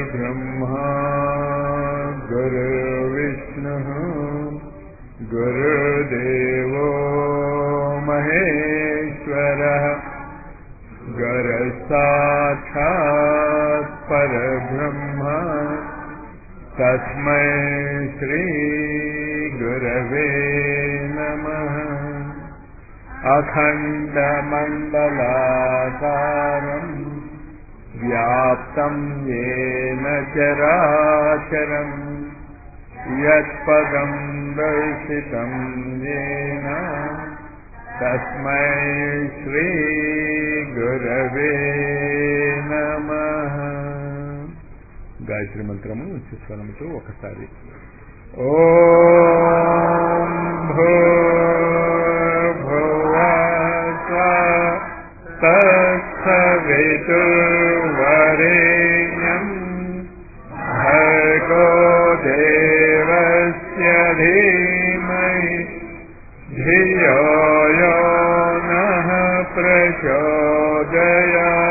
गुरुर्ब्रह्मा गुरुर्विष्णुः गुरुर्देवो महेश्वरः गुरुसाक्षात् परब्रह्म तस्मै श्री गुरवे नमः। अखण्डमण्डलाकारम् व्याप्तं येन चराचरम् यत्पदं दर्शितं येन तस्मै श्री गुरवे नमः। गायत्री మంత్రము ఉచ్ఛస్వరముతో ఒకసారి ఓం భూర్భువః తత్సవితుర్వరేణ్యం భర్గో దేవస్య ధీమహి ధియో యో నః ప్రచోదయాత్।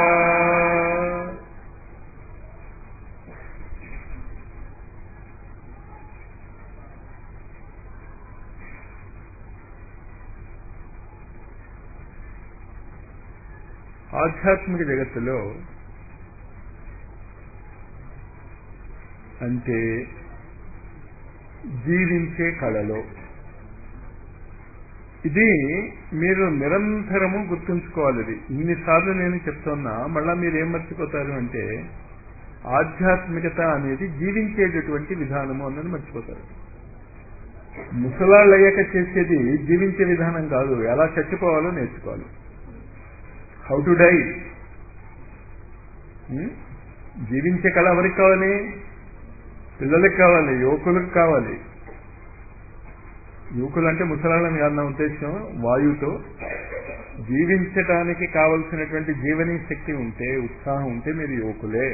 ఆధ్యాత్మిక జగత్తులో అంటే జీవించే కళలో ఇది మీరు నిరంతరము గుర్తుంచుకోవాలి. ఇది ఇన్నిసార్లు నేను చెప్తున్నా మళ్ళా మీరేం మర్చిపోతారు అంటే ఆధ్యాత్మికత అనేది జీవించేటటువంటి విధానము అన్నది మర్చిపోతారు. ముసలాళ్ళు అయ్యాక చేసేది జీవించే విధానం కాదు, ఎలా చచ్చిపోవాలో నేర్చుకోవాలి. How to die. జీవించే కళ ఎవరికి కావాలి? పిల్లలకు కావాలి, యువకులకు కావాలి. యువకులు అంటే ముసలాళ్ళని కాదు నా ఉద్దేశం. వాయువుతో జీవించటానికి కావలసినటువంటి జీవనీ శక్తి ఉంటే, ఉత్సాహం ఉంటే మీరు యువకులే.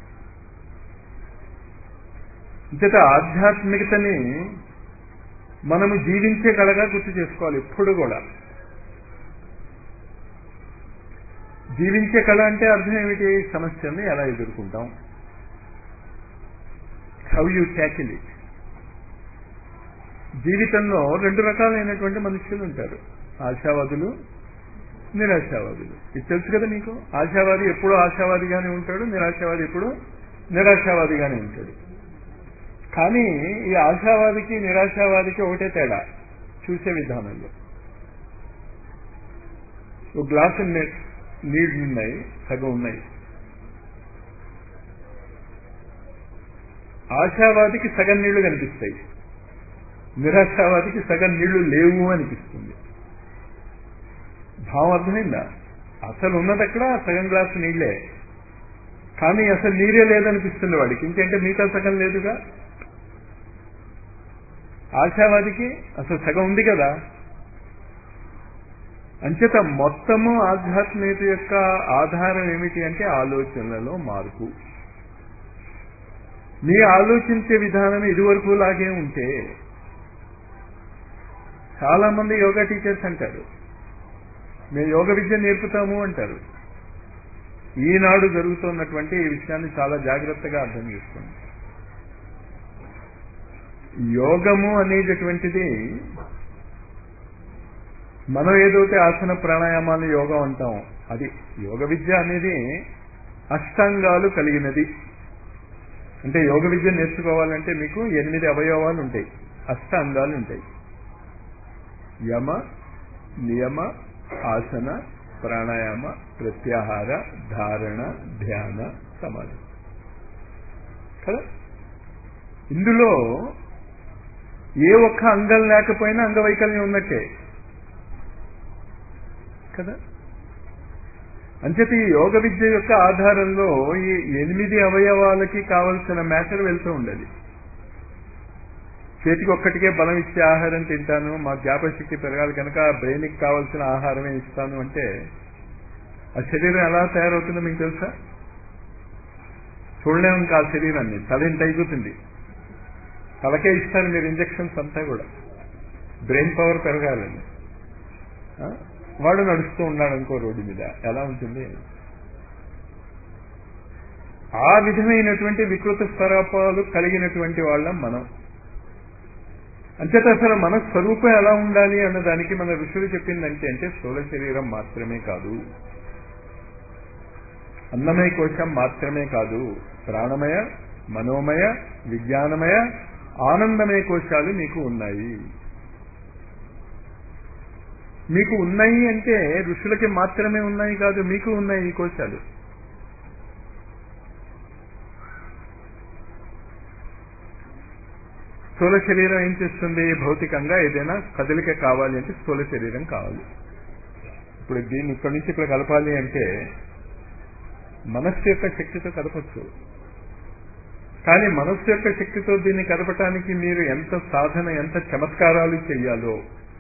ఇంతట ఆధ్యాత్మికతని మనము జీవించే కళగా గుర్తు చేసుకోవాలి ఎప్పుడు కూడా. జీవించే కళ అంటే అర్థం ఏమిటి? సమస్యల్ని ఎలా ఎదుర్కొంటాం, హౌ యూ ట్యాకిల్ ఇట్. జీవితంలో రెండు రకాలైనటువంటి మనుషులు ఉంటారు, ఆశావాదులు, నిరాశావాదులు. ఇది తెలుసు కదా మీకు. ఆశావాది ఎప్పుడూ ఆశావాదిగానే ఉంటాడు, నిరాశావాది ఎప్పుడూ నిరాశావాదిగానే ఉంటాడు. కానీ ఈ ఆశావాదికి నిరాశావాదికి ఒకటే తేడా చూసే విధానంలో. ఒక గ్లాసు నీళ్లు ఉన్నాయి, సగం ఉన్నాయి. ఆశావాదికి సగం నీళ్లు కనిపిస్తాయి, నిరాశావాదికి సగం నీళ్లు లేవు అనిపిస్తుంది. భావం అర్థమైందా? అసలు ఉన్నది అక్కడ సగం గ్లాసు నీళ్లే, కానీ అసలు నీరే లేదనిపిస్తుంది వాడికి. ఇంకేంటే మిగతా సగం లేదుగా. ఆశావాదికి అసలు సగం ఉంది కదా. అంచేత మొత్తము ఆధ్యాత్మికత యొక్క ఆధారం ఏమిటి అంటే ఆలోచనలలో మార్పు. మీ ఆలోచించే విధానం ఇదివరకు లాగే ఉంటే, చాలా మంది యోగా టీచర్స్ అంటారు మేము యోగ విద్య నేర్పుతాము అంటారు. ఈనాడు జరుగుతున్నటువంటి ఈ విషయాన్ని చాలా జాగ్రత్తగా అర్థం చేసుకోండి. యోగము అనేటటువంటిది మనం ఏదైతే ఆసన ప్రాణాయామాలు యోగం అంటాం, అది యోగ విద్య అనేది అష్టాంగాలు కలిగినది. అంటే యోగ విద్య నేర్చుకోవాలంటే మీకు 8 అవయవాలు ఉంటాయి, అష్టాంగాలు ఉంటాయి. యమ, నియమ, ఆసన, ప్రాణాయామ, ప్రత్యాహార, ధారణ, ధ్యాన, సమాధి కదా. ఇందులో ఏ ఒక్క అంగం లేకపోయినా అంగవైకల్యం ఉన్నట్టే కదా. అంచేత ఈ యోగ విద్య యొక్క ఆధారంలో ఈ 8 అవయవాలకి కావలసిన మ్యాటర్ వెళ్తూ ఉండాలి. చేతికి ఒక్కటికే బలం ఇచ్చే ఆహారం తింటాను, మా జ్ఞాపశక్తి పెరగాలి కనుక బ్రెయిన్కి కావాల్సిన ఆహారమే ఇస్తాను అంటే ఆ శరీరం ఎలా తయారవుతుందో మీకు తెలుసా? చూడలేము ఇంకా ఆ శరీరాన్ని. తల ఇంత అయిపోతుంది, తలకే ఇస్తారు మీరు ఇంజక్షన్స్ అంతా కూడా బ్రెయిన్ పవర్ పెరగాలని. వాడు నడుస్తూ ఉన్నాడు అనుకో రోడ్డు మీద, ఎలా ఉంటుంది? ఆ విధమైనటువంటి వికృత స్వరూపాలు కలిగినటువంటి వాళ్ళం మనం. అంచేత అసలు మన స్వరూపం ఎలా ఉండాలి అన్నదానికి మన ఋషులు చెప్పిందంటే అంటే స్థూల శరీరం మాత్రమే కాదు, అన్నమయ కోశం మాత్రమే కాదు, ప్రాణమయ, మనోమయ, విజ్ఞానమయ, ఆనందమయ కోశాలు మీకు ఉన్నాయి. మీకు ఉన్నాయి అంటే ఋషులకి మాత్రమే ఉన్నాయి కాదు, మీకు ఉన్నాయి ఈ కోశాలు. స్థూల శరీరం ఏం చేస్తుంది? భౌతికంగా ఏదైనా కదలిక కావాలి అంటే స్థూల శరీరం కావాలి. ఇప్పుడు దీన్ని ఇక్కడి నుంచి ఇక్కడ కలపాలి అంటే మనస్సు యొక్క శక్తితో కదపచ్చు. కానీ మనస్సు యొక్క శక్తితో దీన్ని కదపటానికి మీరు ఎంత సాధన, ఎంత చమత్కారాలు చెయ్యాలో.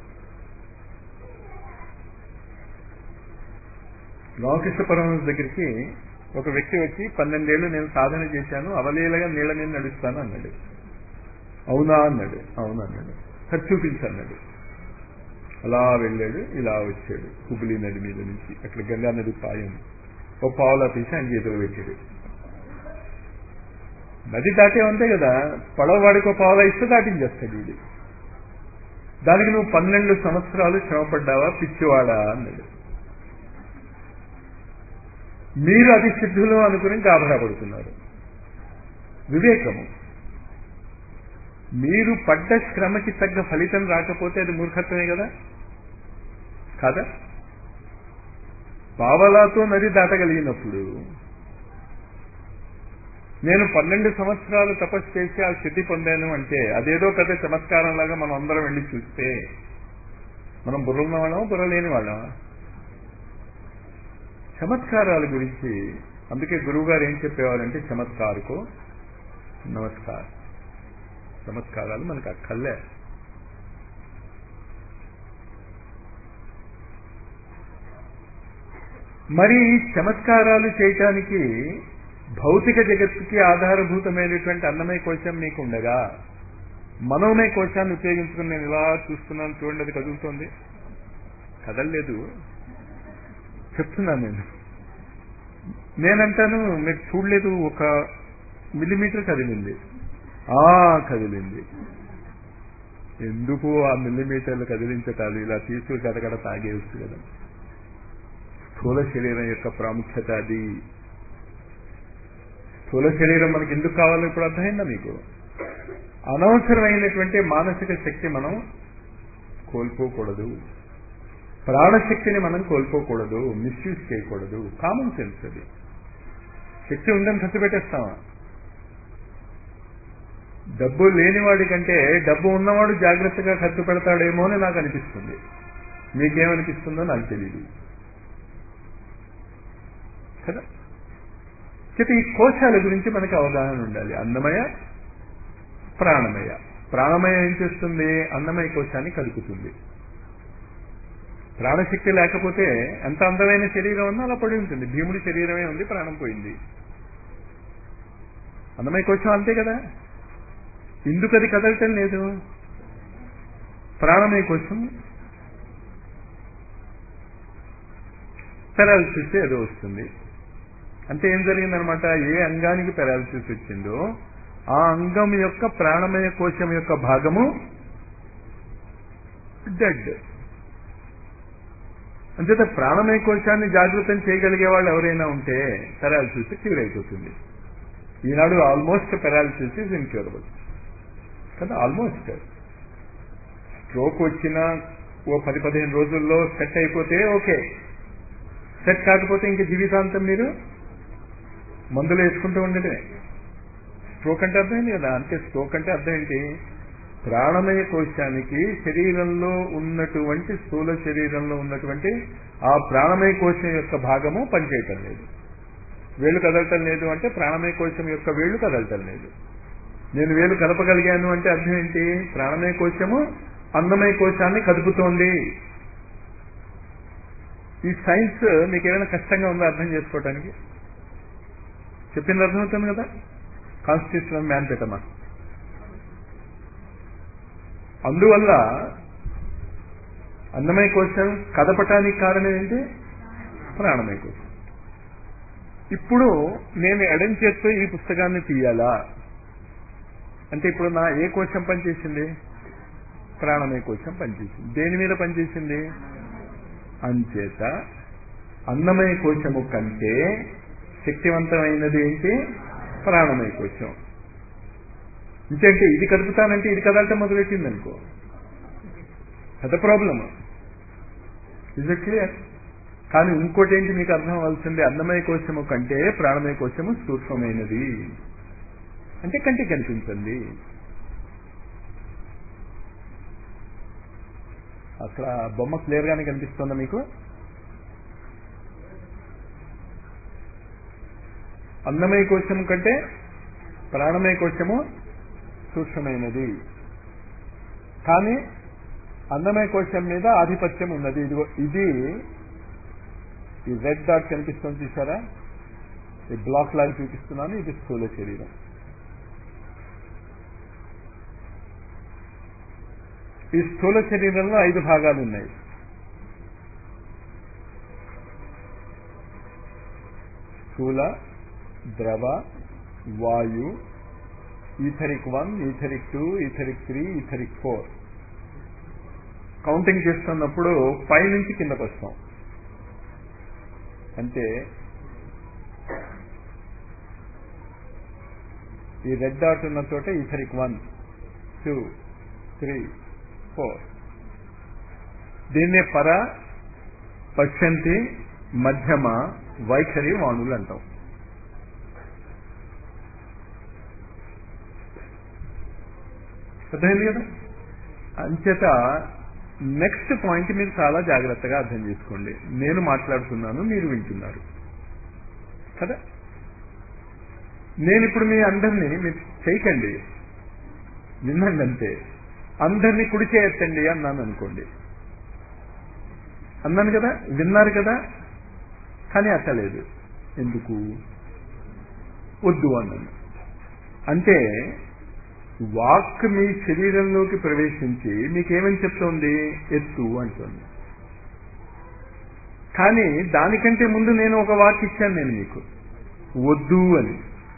రామకృష్ణ పరమహంస దగ్గరికి ఒక వ్యక్తి వచ్చి 12 ఏళ్ళు నేను సాధన చేశాను, అవలీలగా నీళ్ల మీద నడుస్తాను అన్నాడు. అవునా అన్నాడు. అవును అన్నాడు. సరి చూపించన్నాడు. అలా వెళ్ళాడు, ఇలా వచ్చాడు హుబ్లీ నది మీద నుంచి. అక్కడ గంగా నది పాయం ఓ పావులా తీసి ఆయన చేతులు పెట్టాడు. నది దాటే ఉంటే కదా, పడవవాడికి ఒక పావులా ఇస్తే దాటించేస్తాడు వీడి. దానికి నువ్వు 12 సంవత్సరాలు శ్రమపడ్డావా పిచ్చివాడా అన్నాడు. మీరు అతి సిద్ధులు అనుకుని గాబరా పడుతున్నారు. వివేకము. మీరు పడ్డ శ్రమకి తగ్గ ఫలితం రాకపోతే అది మూర్ఖత్వమే కదా, కాదా? పావలాతో నది దాటగలిగినప్పుడు నేను 12 సంవత్సరాలు తపస్సు చేసి ఆ స్థితి పొందాను అంటే అదేదో పెద్ద చమత్కారం లాగా మనం అందరం వెళ్ళి చూస్తే మనం బుర్రన్న వాళ్ళం, బుర్ర లేని వాళ్ళం. చమత్కారాల గురించి అందుకే గురువు గారు ఏం చెప్పేవారంటే చమత్కారుకో నమస్కారం. చమత్కారాలు మనకు అక్కర్లే. మరి చమత్కారాలు చేయటానికి భౌతిక జగత్తుకి ఆధారభూతమైనటువంటి అన్నమయ కోశం మీకు ఉండగా మనోమయ కోశాన్ని ఉపయోగించుకుని నేను ఇలా చూస్తున్నాను, చూడండి అది కదులుతోంది. కదలలేదు చెప్తున్నాను నేనంటాను మీరు చూడలేదు, 1 మిల్లీమీటర్ కదిలింది. కదిలింది. ఎందుకు ఆ మిల్లీమీటర్లు కదిలించటాలు? ఇలా తీసుకు కడకడ తాగేవచ్చు కదా. స్థూల శరీరం యొక్క ప్రాముఖ్యత అది. స్థూల శరీరం మనకి ఎందుకు కావాలో ఇప్పుడు అర్థమైందా మీకు? అనవసరమైనటువంటి మానసిక శక్తి మనం కోల్పోకూడదు, ప్రాణశక్తిని మనం కోల్పోకూడదు, మిస్యూజ్ చేయకూడదు. కామన్ సెన్స్ అది. శక్తి ఉందని ఖర్చు పెట్టేస్తామా? డబ్బు లేనివాడి కంటే డబ్బు ఉన్నవాడు జాగ్రత్తగా ఖర్చు పెడతాడేమో అని నాకు అనిపిస్తుంది. మీకేమనిపిస్తుందో నాకు తెలియదు కదా. అయితే ఈ కోశాల గురించి మనకి అవగాహన ఉండాలి. అన్నమయ, ప్రాణమయ. ప్రాణమయ ఏం చేస్తుంది? అన్నమయ కోశాన్ని కదుపుతుంది. ప్రాణశక్తి లేకపోతే ఎంత అందమైన శరీరం ఉన్నా అలా పడి ఉంటుంది. భీముడి శరీరమే ఉంది, ప్రాణం పోయింది. అన్నమయ కోశం అంతే కదా. ఎందుకు అది కదలటం లేదు? ప్రాణమయ కోశం పెరాలసిస్ ఏదో వస్తుంది అంటే ఏం జరిగిందనమాట? ఏ అంగానికి పెరాలసిస్ వచ్చిందో ఆ అంగం యొక్క ప్రాణమయ కోశం యొక్క భాగము డెడ్. అంచేత ప్రాణమయ కోశాన్ని జాగృతం చేయగలిగే వాళ్ళు ఎవరైనా ఉంటే పెరాలసిస్ క్యూర్ అయిపోతుంది. ఈనాడు ఆల్మోస్ట్ పెరాలసిస్ ఇస్ ఇన్క్యూరబుల్ కదా. ఆల్మోస్ట్ స్ట్రోక్ వచ్చినా ఓ 10-15 రోజుల్లో సెట్ అయిపోతే ఓకే. సెట్ కాకపోతే ఇంక జీవితాంతం మీరు మందులు వేసుకుంటూ ఉండటమే. స్ట్రోక్ అంటే అర్థమైంది కదా. అంటే స్ట్రోక్ అంటే అర్థం ఏంటి? ప్రాణమయ కోశానికి శరీరంలో ఉన్నటువంటి స్థూల శరీరంలో ఉన్నటువంటి ఆ ప్రాణమయ కోశం యొక్క భాగము పనిచేయటం లేదు. వేళ్ళు కదలటం లేదు అంటే ప్రాణమయ కోశం యొక్క వేళ్ళు కదలటం లేదు. నేను వేలు కదపగలిగాను అంటే అర్థం ఏంటి? ప్రాణమయ కోశము అన్నమయ కోశాన్ని కదుపుతోంది. ఈ సైన్స్ మీకు ఏమైనా కష్టంగా ఉందో అర్థం చేసుకోవటానికి? చెప్పింది అర్థమవుతుంది కదా. కాన్స్టిట్యూషన్ ఆఫ్ మ్యాన్ పెట్టమా. అందువల్ల అన్నమయ కోశం కదపటానికి కారణం ఏంటి? ప్రాణమయ కోశం. ఇప్పుడు నేను ఎడం చేత్తో ఈ పుస్తకాన్ని తీయాలా అంటే ఇప్పుడు నా ఏ కోశం పనిచేసింది? ప్రాణమయ కోశం పనిచేసింది. దేని మీద పనిచేసింది? అంచేత అన్నమయ కోశము కంటే శక్తివంతమైనది ఏంటి? ప్రాణమయ కోశం. ఇంకంటే ఇది కదుపుతానంటే ఇది కదలటం మొదలెట్టింది అనుకో, పెద్ద ప్రాబ్లమ్. Is it clear? కానీ ఇంకోటి ఏంటి మీకు అర్థం అవ్వాల్సింది, అన్నమయ కోశము కంటే ప్రాణమయ కోశము సూక్ష్మమైనది. అంటే కంటికి కనిపించింది. అక్కడ బొమ్మ క్లియర్ గానే కనిపిస్తుందా మీకు? అన్నమయ కోశము కంటే ప్రాణమయ కోశము సూక్ష్మమైనది. కానీ అన్నమయ కోశం మీద ఆధిపత్యం ఉన్నది. ఇది ఈ రెడ్ డాట్ కనిపిస్తుంది చూసారా? ఈ బ్లాక్ లాగా చూపిస్తున్నాను. ఇది స్థూల శరీరం. ఈ స్థూల శరీరంలో 5 భాగాలు ఉన్నాయి. స్థూల, ద్రవ, వాయు, etheric 1, etheric 2, etheric 3, etheric 4. Counting చేస్తున్నప్పుడు పై నుంచి కిందకు వస్తాం. అంటే ఈ రెడ్ డాట్ ఉన్న చోట ఈథరిక్ 1, 2, 3, 4. దీన్నే పర, పశ్చంతి, మధ్యమ, వైఖరి వాణులు అంటాం. అర్థమైంది కదా? అంచేత నెక్స్ట్ పాయింట్ మీరు చాలా జాగ్రత్తగా అర్థం చేసుకోండి. నేను మాట్లాడుతున్నాను, మీరు వింటున్నారు కదా. నేను ఇప్పుడు మీ అందరినీ మీరు చేయకండి, వినండి అంతే. అందరినీ కుడి చేయొచ్చండి అన్నాను అనుకోండి, అన్నాను కదా, విన్నారు కదా. కానీ అట్టలేదు. ఎందుకు? వద్దు అన్నాను. అంటే వాక్ మీ శరీరంలోకి ప్రవేశించి మీకేమని చెప్తోంది? ఎత్తు అంటుంది. కానీ దానికంటే ముందు నేను ఒక వాక్ ఇచ్చాను నేను మీకు, వద్దు అని.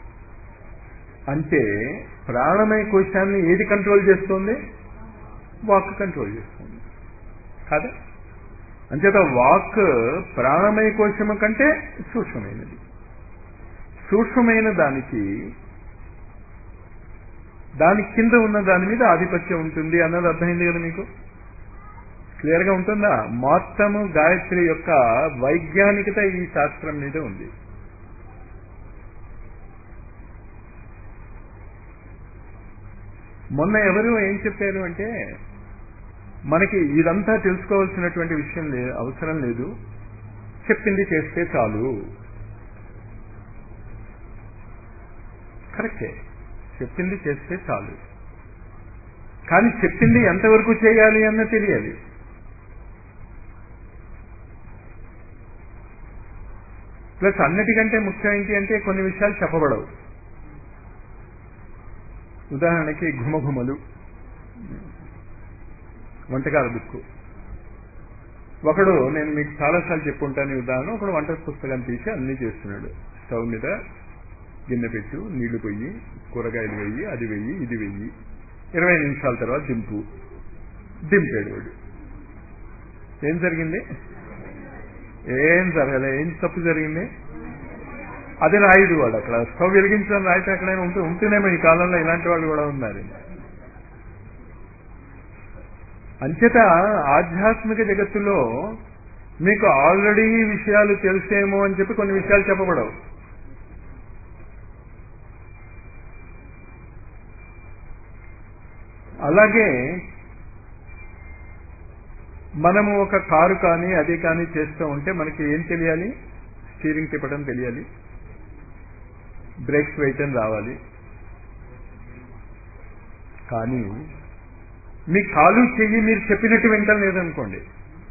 అంటే ప్రాణమయ కోశాన్ని ఏది కంట్రోల్ చేస్తోంది? వాక్ కంట్రోల్ చేస్తుంది కాదా? అంచేత వాక్ ప్రాణమయ కోశము కంటే సూక్ష్మమైనది. సూక్ష్మమైన దానికి దాని కింద ఉన్న దాని మీద ఆధిపత్యం ఉంటుంది అన్నది అర్థమైంది కదా మీకు? క్లియర్గా ఉంటుందా? మొత్తము గాయత్రి యొక్క వైజ్ఞానికత ఈ శాస్త్రం మీద ఉంది. మొన్న ఎవరు ఏం చెప్పారు అంటే, మనకి ఇదంతా తెలుసుకోవాల్సినటువంటి విషయం అవసరం లేదు, చెప్పింది చేస్తే చాలు. కరెక్టే, చెప్పింది చేస్తే చాలు. కానీ చెప్పింది ఎంతవరకు చేయాలి అన్న తెలియాలి. ప్లస్ అన్నిటికంటే ముఖ్యం ఏంటి అంటే కొన్ని విషయాలు చెప్పబడవు. ఉదాహరణకి ఘుమఘుమలు, వంటకాల బుక్కు. ఒకడు, నేను మీకు చాలాసార్లు చెప్పుంటాను ఈ ఉదాహరణ, ఒకడు వంట పుస్తకం తీసి అన్నీ చేస్తున్నాడు. స్టవ్ మీద గిన్నె పెట్టు, నీళ్లు పొయ్యి, కూరగాయలు వెయ్యి, అది వెయ్యి, ఇది వెయ్యి, 20 నిమిషాల తర్వాత దింపాడు వాడు. ఏం జరిగింది? ఏం జరగలే. ఏం తప్పు జరిగింది? అది రాయుడు వాడు. అక్కడ స్టవ్ వెలిగించడం రాయితే ఎక్కడైనా ఉంటేనేమో ఈ కాలంలో ఇలాంటి వాళ్ళు కూడా ఉన్నారు. అంచేత ఆధ్యాత్మిక జగత్తులో మీకు ఆల్రెడీ విషయాలు తెలిసేమో అని చెప్పి కొన్ని విషయాలు చెప్పబడవు. అలాగే మనము ఒక కారు కానీ అది కానీ చేస్తూ ఉంటే మనకి ఏం తెలియాలి? స్టీరింగ్ తిప్పడం తెలియాలి, బ్రేక్స్ వేయటం రావాలి. కానీ మీ కాలు చెయ్యి మీరు చెప్పినట్టు వింటం లేదనుకోండి,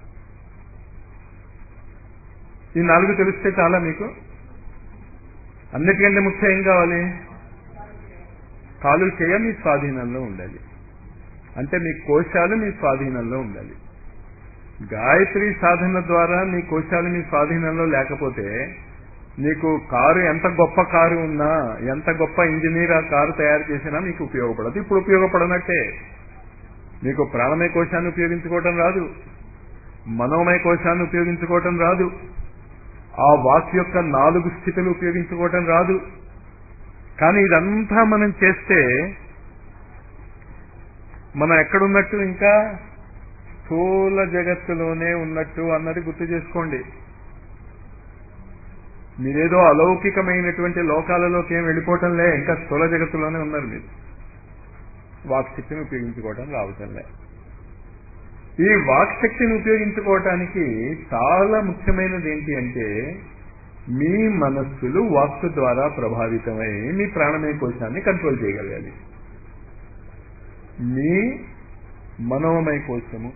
ఈ 4 తెలిస్తే చాలా మీకు. అన్నిటికంటే ముఖ్యం ఏం కావాలి? కాలు చెయ్య మీ స్వాధీనంలో ఉండాలి. అంటే మీ కోశాలు మీ స్వాధీనంలో ఉండాలి. గాయత్రి సాధన ద్వారా మీ కోశాలు మీ స్వాధీనంలో లేకపోతే నీకు కారు ఎంత గొప్ప కారు ఉన్నా, ఎంత గొప్ప ఇంజనీర్ ఆ కారు తయారు చేసినా మీకు ఉపయోగపడదు. ఇప్పుడు ఉపయోగపడనట్టే. మీకు ప్రాణమయ కోశాన్ని ఉపయోగించుకోవటం రాదు, మనోమయ కోశాన్ని ఉపయోగించుకోవటం రాదు, ఆ వాక్ యొక్క 4 స్థితులు ఉపయోగించుకోవటం రాదు. కానీ ఇదంతా మనం చేస్తే మనం ఎక్కడున్నట్టు, ఇంకా స్థూల జగత్తులోనే ఉన్నట్టు అన్నది గుర్తు చేసుకోండి. మీరేదో అలౌకికమైనటువంటి లోకాలలోకి ఏం వెళ్ళిపోవటంలే, ఇంకా స్థూల జగత్తులోనే ఉన్నారు మీరు. వాక్శక్తిని ఉపయోగించుకోవటం రావటంలే. ఈ వాక్శక్తిని ఉపయోగించుకోవటానికి చాలా ముఖ్యమైనది ఏంటి అంటే, మీ మనస్సులు వాక్కు ద్వారా ప్రభావితమై మీ ప్రాణమయ కోశాన్ని కంట్రోల్ చేయగలగాలి. మీ మనోమయ కోశము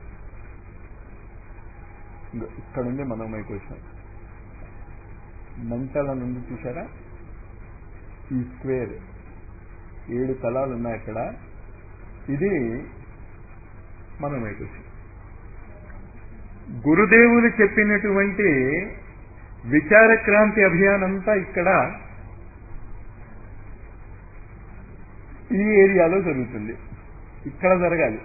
ఇక్కడుంది. మనోమయ కోశం మెంటల నుండి చూసారా, ఈ స్క్వేర్ 7 తలాలు ఉన్నాయి అక్కడ. ఇది మనోమయ కోశం. గురుదేవులు చెప్పినటువంటి విచారక్రాంతి అభియానంతా ఇక్కడ ఈ ఏరియాలో జరుగుతుంది. ఇక్కడ జరగాలి.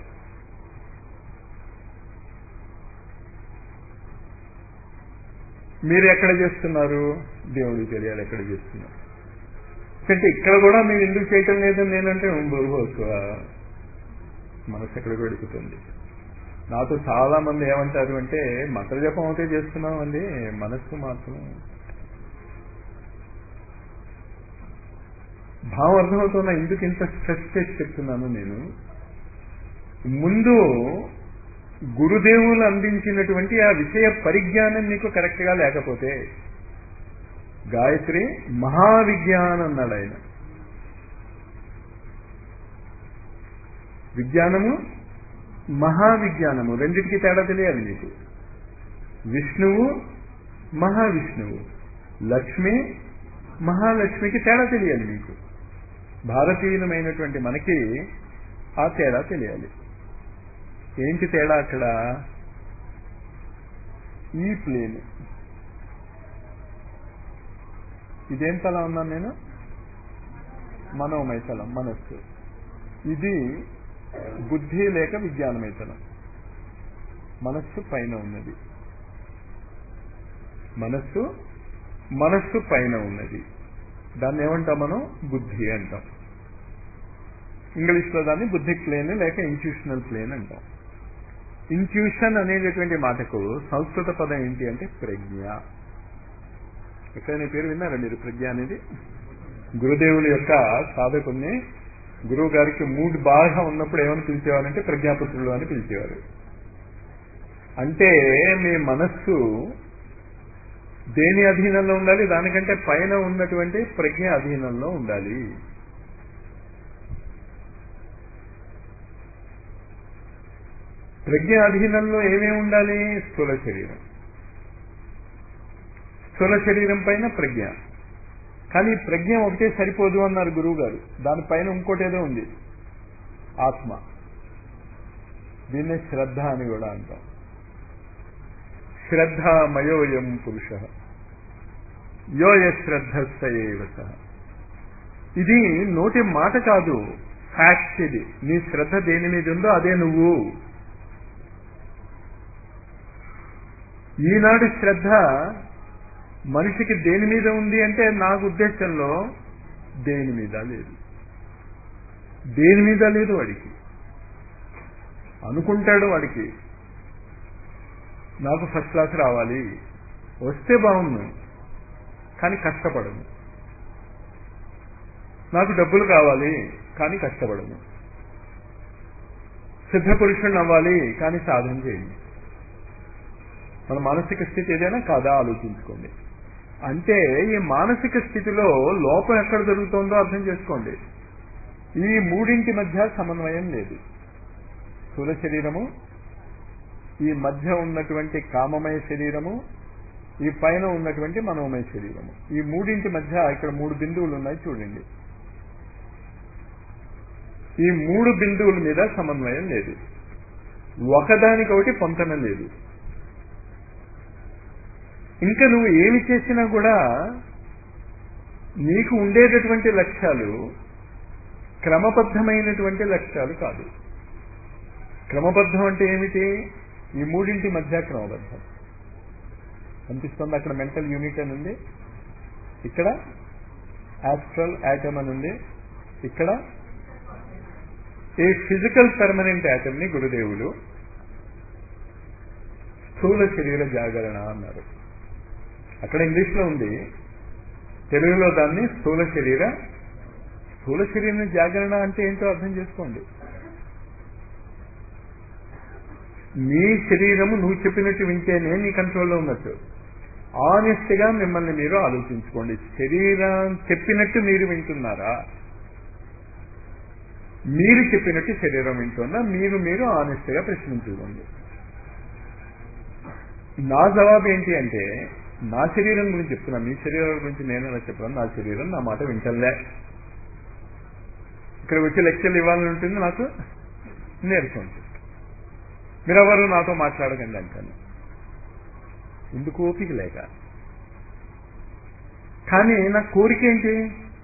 మీరు ఎక్కడ చేస్తున్నారు? దేవుడికి తెలియాలి ఎక్కడ చేస్తున్నారు. అంటే ఇక్కడ కూడా మీరు ఎందుకు చేయటం లేదని నేనంటే మనసు ఎక్కడికి వెళుతుంది. నాతో చాలా మంది ఏమంటారు అంటే, మంత్రజపం అయితే చేస్తున్నాం అండి, మనస్సు మాత్రం. భావం అర్థమవుతున్నా ఎందుకు ఇంత స్ట్రెస్ చేసి చెప్తున్నాను నేను. ముందు గురుదేవులు అందించినటువంటి ఆ విషయ పరిజ్ఞానం నీకు కరెక్ట్ గా లేకపోతే, గాయత్రి మహావిజ్ఞానం అన్నాడు ఆయన. విజ్ఞానము మహావిజ్ఞానము రెండింటికి తేడా తెలియాలి నీకు. విష్ణువు మహావిష్ణువు, లక్ష్మి మహాలక్ష్మికి తేడా తెలియాలి మీకు. భారతీయులమైనటువంటి మనకి ఆ తేడా తెలియాలి. ఏంటి తేడా అక్కడ? ఈ ప్లేన్, ఇదేం తలం ఉన్నాను నేను? మనోమయ తలం, మనస్సు. ఇది బుద్ధి లేక విజ్ఞానమయ తలం. మనస్సు పైన ఉన్నది. మనస్సు పైన ఉన్నది. దాన్ని ఏమంటాం మనం? బుద్ధి అంటాం. ఇంగ్లీష్లో దాన్ని బుద్ధిక్ ప్లేన్ లేక ఇంట్యూషనల్ ప్లేన్ అంటాం. ఇంట్యూషన్ అనేటటువంటి మాటకు సంస్కృత పదం ఏంటి అంటే ప్రజ్ఞ. ఎక్కడైనా పేరు విన్నారా మీరు ప్రజ్ఞ అనేది? గురుదేవుల యొక్క సాధకుల్ని గురువు గారికి మూడ్ బాగా ఉన్నప్పుడు ఏమని పిలిచేవారంటే ప్రజ్ఞాపుత్రులు అని పిలిచేవారు. అంటే మీ మనస్సు దేని అధీనంలో ఉండాలి? దానికంటే పైన ఉన్నటువంటి ప్రజ్ఞ అధీనంలో ఉండాలి. ప్రజ్ఞ అధీనంలో ఏమేమి ఉండాలి? స్థూల శరీరం. స్థూల శరీరం పైన ప్రజ్ఞ. కానీ ప్రజ్ఞ ఒకటే సరిపోదు అన్నారు గురువు గారు. దానిపైన ఇంకోటేదో ఉంది, ఆత్మ. దీన్నే శ్రద్ధ అని కూడా అంటాం. శ్రద్ధామయోయం పురుష యోయ శ్రద్ధస్సయేవ సః. ఇది నోటి మాట కాదు, ఫ్యాక్ట్. ఇది నీ శ్రద్ధ దేని మీద ఉందో అదే నువ్వు. ఈనాడు శ్రద్ధ మనిషికి దేని మీద ఉంది అంటే, నాకు ఉద్దేశంలో దేని మీద లేదు. దేని మీద లేదు. వాడికి అనుకుంటాడు, వాడికి నాకు ఫస్ట్ క్లాస్ రావాలి, వస్తే బాగుంది కానీ కష్టపడను. నాకు డబ్బులు కావాలి కానీ కష్టపడను. సిద్ధపురుషుణ్ణి అవ్వాలి కానీ సాధన చేయండి. మన మానసిక స్థితి ఏదైనా కాదా ఆలోచించుకోండి. అంటే ఈ మానసిక స్థితిలో లోపం ఎక్కడ జరుగుతుందో అర్థం చేసుకోండి. ఈ మూడింటి మధ్య సమన్వయం లేదు. స్థూల శరీరము, ఈ మధ్య ఉన్నటువంటి కామమయ శరీరము, ఈ పైన ఉన్నటువంటి మనోమయ శరీరము. ఈ మూడింటి మధ్య ఇక్కడ 3 బిందువులు ఉన్నాయి చూడండి. ఈ 3 బిందువుల మీద సమన్వయం లేదు. ఒకదానికొకటి పొంతన లేదు. ఇంకా నువ్వు ఏమి చేసినా కూడా నీకు ఉండేటటువంటి లక్ష్యాలు క్రమబద్ధమైనటువంటి లక్ష్యాలు కాదు. క్రమబద్ధం అంటే ఏమిటి? ఈ మూడింటి మధ్య క్రమబద్ధం అనిపిస్తుంది. అక్కడ మెంటల్ యూనిట్ అని ఉంది, ఇక్కడ ఆస్ట్రల్ యాటమ్ అని ఉంది, ఇక్కడ ఏ ఫిజికల్ పర్మనెంట్ యాటమ్ ని గురుదేవులు స్థూల శరీర జాగరణ అన్నారు. అక్కడ ఇంగ్లీష్లో ఉంది, తెలుగులో దాన్ని స్థూల శరీర జాగరణ అంటే ఏంటో అర్థం చేసుకోండి. నీ శరీరము నువ్వు చెప్పినట్టు వింటేనే నీ కంట్రోల్లో ఉన్నట్టు. ఆనెస్ట్ గా మిమ్మల్ని మీరు ఆలోచించుకోండి. శరీరం చెప్పినట్టు మీరు వింటున్నారా? మీరు చెప్పినట్టు శరీరం వింటున్నా? మీరు ఆనెస్ట్ గా ప్రశ్నించుకోండి. నా జవాబు ఏంటి అంటే, నా శరీరం గురించి చెప్తున్నా, మీ శరీరం గురించి నేను అలా చెప్పాను. నా శరీరం నా మాట వింటలే. ఇక్కడికి వచ్చి లెక్చర్లు ఇవ్వాలని ఉంటుంది, నాకు నీరసం ఉంటుంది. మీరెవరు నాతో మాట్లాడకండి అంటాను. ఎందుకు? ఓపిక లేక. కానీ నా కోరిక ఏంటి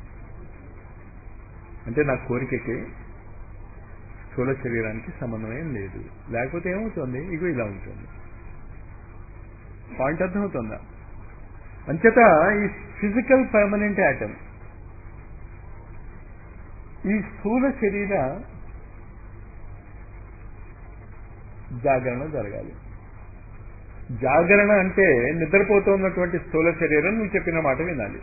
అంటే, నా కోరికకి స్థూల శరీరానికి సమన్వయం లేదు. లేకపోతే ఏమవుతుంది? ఇగో ఇలా ఉంటుంది. పాయింట్ అర్థమవుతుందా? అంచేత ఈ ఫిజికల్ పర్మనెంట్ యాటమ్, ఈ స్థూల శరీర జాగరణ జరగాలి. జాగరణ అంటే నిద్రపోతున్నటువంటి స్థూల శరీరం నువ్వు చెప్పిన మాట వినాలి.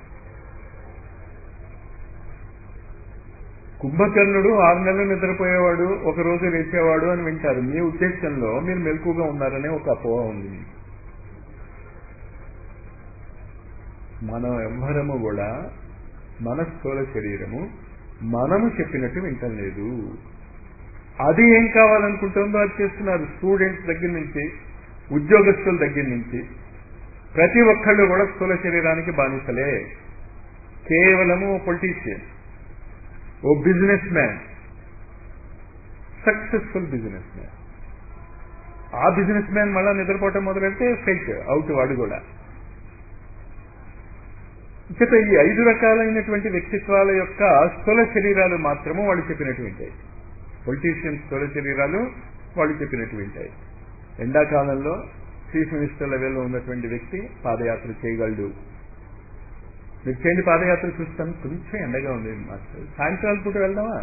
కుంభకర్ణుడు 6 నెలలు నిద్రపోయేవాడు, ఒక రోజు లేచేవాడు అని వింటారు. మీ ఉద్దేశంలో మీరు మెలకుగా ఉన్నారనే ఒక అపోహ ఉంది మీకు. మనం ఎవ్వరము కూడా మన స్థూల శరీరము మనము చెప్పినట్టు వింటలేదు. అది ఏం కావాలనుకుంటుందో అది చేస్తున్నారు. స్టూడెంట్స్ దగ్గర నుంచి, ఉద్యోగస్తుల దగ్గర నుంచి ప్రతి ఒక్కళ్ళు కూడా స్థూల శరీరానికి బానిసలే. కేవలము పొలిటీషియన్, ఓ businessman, successful businessman, ఆ బిజినెస్ మ్యాన్ మళ్ళా నిద్రపోవటం మొదలెడితే ఫెయిల్ అవుట్ వాడు కూడా. ఇక ఈ 5 రకాలైనటువంటి వ్యక్తిత్వాల యొక్క స్థూల శరీరాలు మాత్రము వాళ్ళు చెప్పినట్టు వింటాయి. పొలిటీషియన్ స్థూల శరీరాలు వాళ్ళు చెప్పినట్టు వింటాయి. ఎండాకాలంలో చీఫ్ మినిస్టర్ లెవెల్లో ఉన్నటువంటి వ్యక్తి పాదయాత్ర చేయగలడు. మీరు చేయండి పాదయాత్ర, చూస్తాను. కొంచెం ఎండగా ఉంది మాస్టర్, సాయంత్రాల పూట వెళ్దామా?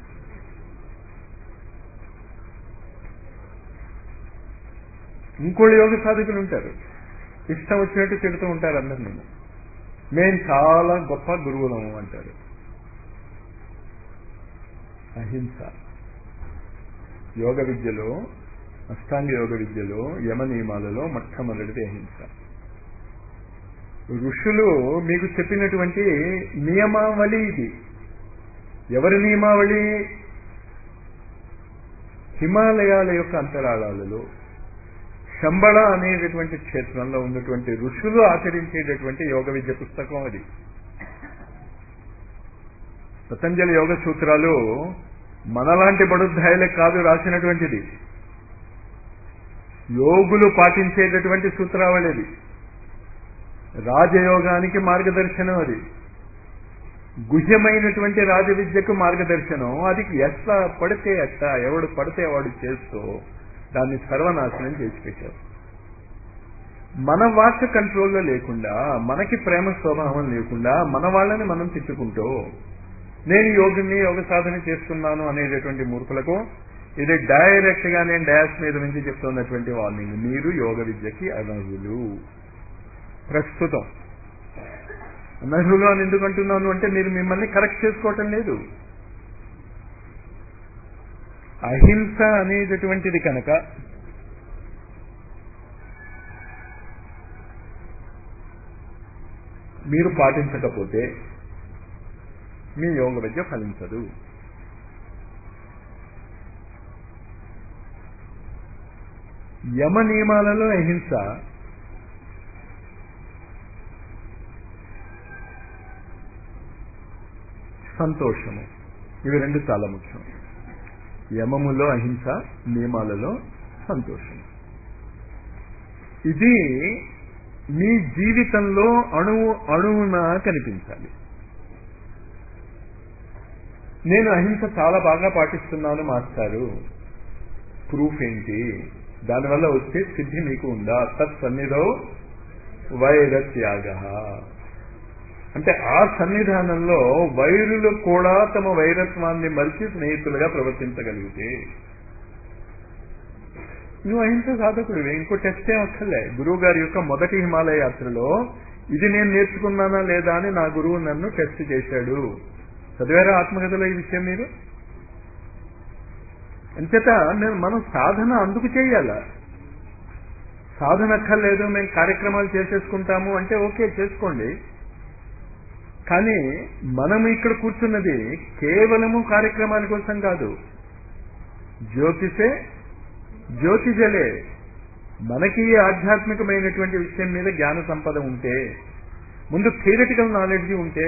ఇంకోళ్ళు యోగ సాధకులు ఉంటారు, ఇష్టం వచ్చినట్టు చెబుతూ ఉంటారు అందరినీ. మేము చాలా గొప్ప గురువులము అంటారు. అహింస యోగ విద్యలో, అష్టాంగ యోగ విద్యలో, యమ నియమాలలో మొట్టమొదటిది అహింస. ఋషులు మీకు చెప్పినటువంటి నియమావళి ఇది. ఎవరి నియమావళి? హిమాలయాల యొక్క అంతరాళాలలో శంబళ అనేటటువంటి క్షేత్రంలో ఉన్నటువంటి ఋషులు ఆచరించేటటువంటి యోగ విద్య పుస్తకం అది. పతంజలి యోగ సూత్రాలు మనలాంటి బడుద్ధాయులకు కాదు రాసినటువంటిది, యోగులు పాటించేటటువంటి సూత్రావళి అది. రాజయోగానికి మార్గదర్శనం అది, గుహ్యమైనటువంటి రాజవిద్యకు మార్గదర్శనం అది. ఎట్లా పడితే అట్లా, ఎవడు పడితే వాడు చేస్తూ దాన్ని సర్వనాశనం చేసి పెట్టారు. మన వాక్ కంట్రోల్లో లేకుండా, మనకి ప్రేమ స్వభావం లేకుండా మన వాళ్ళని మనం తిట్టుకుంటూ నేను యోగిని, యోగ సాధన చేస్తున్నాను అనేటటువంటి మూర్ఖులకు ఇది డైరెక్ట్ గా నేను డాష్ మీద నుంచి చెప్తున్నటువంటి వార్నింగ్. మీరు యోగ విద్యకి అనర్హులు. ప్రస్తుతం అనర్హులు అని ఎందుకు అంటున్నాను అంటే, మీరు మిమ్మల్ని కరెక్ట్ చేసుకోవటం లేదు. అహింస అనేటటువంటిది కనుక మీరు పాటించకపోతే మీ యోగ విద్య ఫలించదు. యమ నియమాలలో అహింస, సంతోషము, ఇవి 2 చాలా ముఖ్యం. యమములో అహింస, నియమాలలో సంతోషం. ఇది మీ జీవితంలో అణువు అణువున కనిపించాలి. నేను అహింస చాలా బాగా పాటిస్తున్నాను మాస్టారు, ప్రూఫ్ ఏంటి? దానివల్ల వచ్చే సిద్ధి మీకు ఉందా? తత్సన్నిధౌ వైరత్యాగ. అంటే ఆ సన్నిధానంలో వైరులు కూడా తమ వైరత్వాన్ని మరిచి స్నేహితులుగా ప్రవర్తించగలిగితే నువ్వు అహింస సాధకుడివే. ఇంకో టెస్ట్ ఏం అక్కర్లే. గురువు గారి యొక్క మొదటి హిమాలయ యాత్రలో ఇది నేను నేర్చుకున్నానా లేదా అని నా గురువు నన్ను టెస్ట్ చేశాడు. చదివారా ఆత్మకథలో ఈ విషయం మీరు? అంచేత మనం సాధన అందుకు చేయాల. సాధన అక్కర్లేదు, మేము కార్యక్రమాలు చేసేసుకుంటాము అంటే ఓకే, చేసుకోండి. కానీ మనం ఇక్కడ కూర్చున్నది కేవలము కార్యక్రమాల కోసం కాదు. జ్యోతిషే జ్యోతిజలే. మనకి ఆధ్యాత్మికమైనటువంటి విషయం మీద జ్ఞాన సంపద ఉంటే, ముందు థియరిటికల్ నాలెడ్జ్ ఉంటే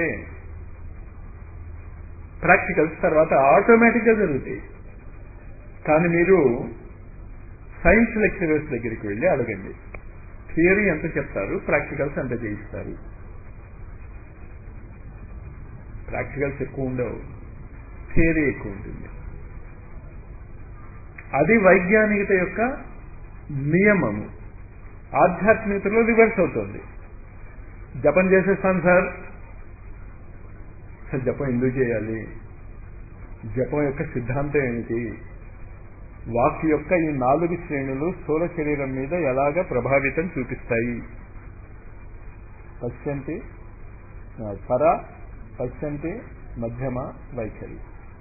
ప్రాక్టికల్స్ తర్వాత ఆటోమేటిక్గా జరుగుతాయి. కానీ మీరు సైన్స్ లెక్చరర్స్ దగ్గరికి వెళ్ళి అడగండి, థియరీ ఎంత చెప్తారు, ప్రాక్టికల్స్ ఎంత చేయిస్తారు? ప్రాక్టికల్స్ ఎక్కువ ఉండవు, థియరీ ఎక్కువ ఉంటుంది. అది వైజ్ఞానికత యొక్క నియమము. ఆధ్యాత్మికతలో రివర్స్ అవుతుంది. జపం చేసేస్తాను సార్. జపం ఎందుకు చేయాలి? జపం యొక్క సిద్ధాంతం ఏమిటి? వాక్ యొక్క ఈ 4 శ్రేణులు స్థూల శరీరం మీద ఎలాగ ప్రభావితం చూపిస్తాయి? పశ్యంతి, పర, పశ్యంతి, మధ్యమ, వైఖరి.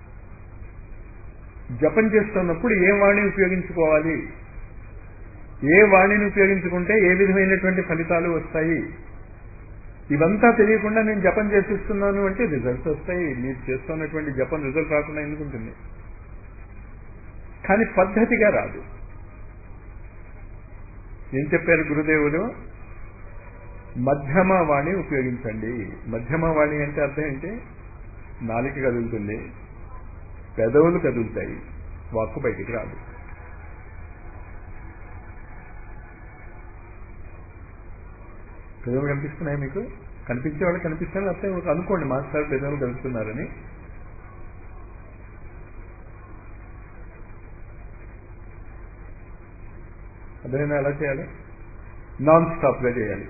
జపం చేస్తున్నప్పుడు ఏ వాణి ఉపయోగించుకోవాలి, ఏ వాణిని ఉపయోగించుకుంటే ఏ విధమైనటువంటి ఫలితాలు వస్తాయి, ఇవంతా తెలియకుండా నేను జపం చేసిస్తున్నాను అంటే రిజల్ట్స్ వస్తాయి. మీరు చేస్తున్నటువంటి జపం రిజల్ట్ రాకుండా ఎందుకుంటుంది? కానీ పద్ధతిగా రాదు. ఏం చెప్పారు గురుదేవులు? మధ్యమ వాణి ఉపయోగించండి. మధ్యమ వాణి అంటే అర్థం ఏంటి? నాలిక కదులుతుంది, పెదవులు కదులుతాయి, వాక్కు బయటికి రాదు. పెదవులు కనిపిస్తున్నాయి మీకు? కనిపించే వాళ్ళు కనిపిస్తాను, లేకపోతే అనుకోండి మాస్టర్ పెదవులు కలుపుతున్నారని. అదేనా? ఎలా చేయాలి? నాన్ స్టాప్గా చేయాలి.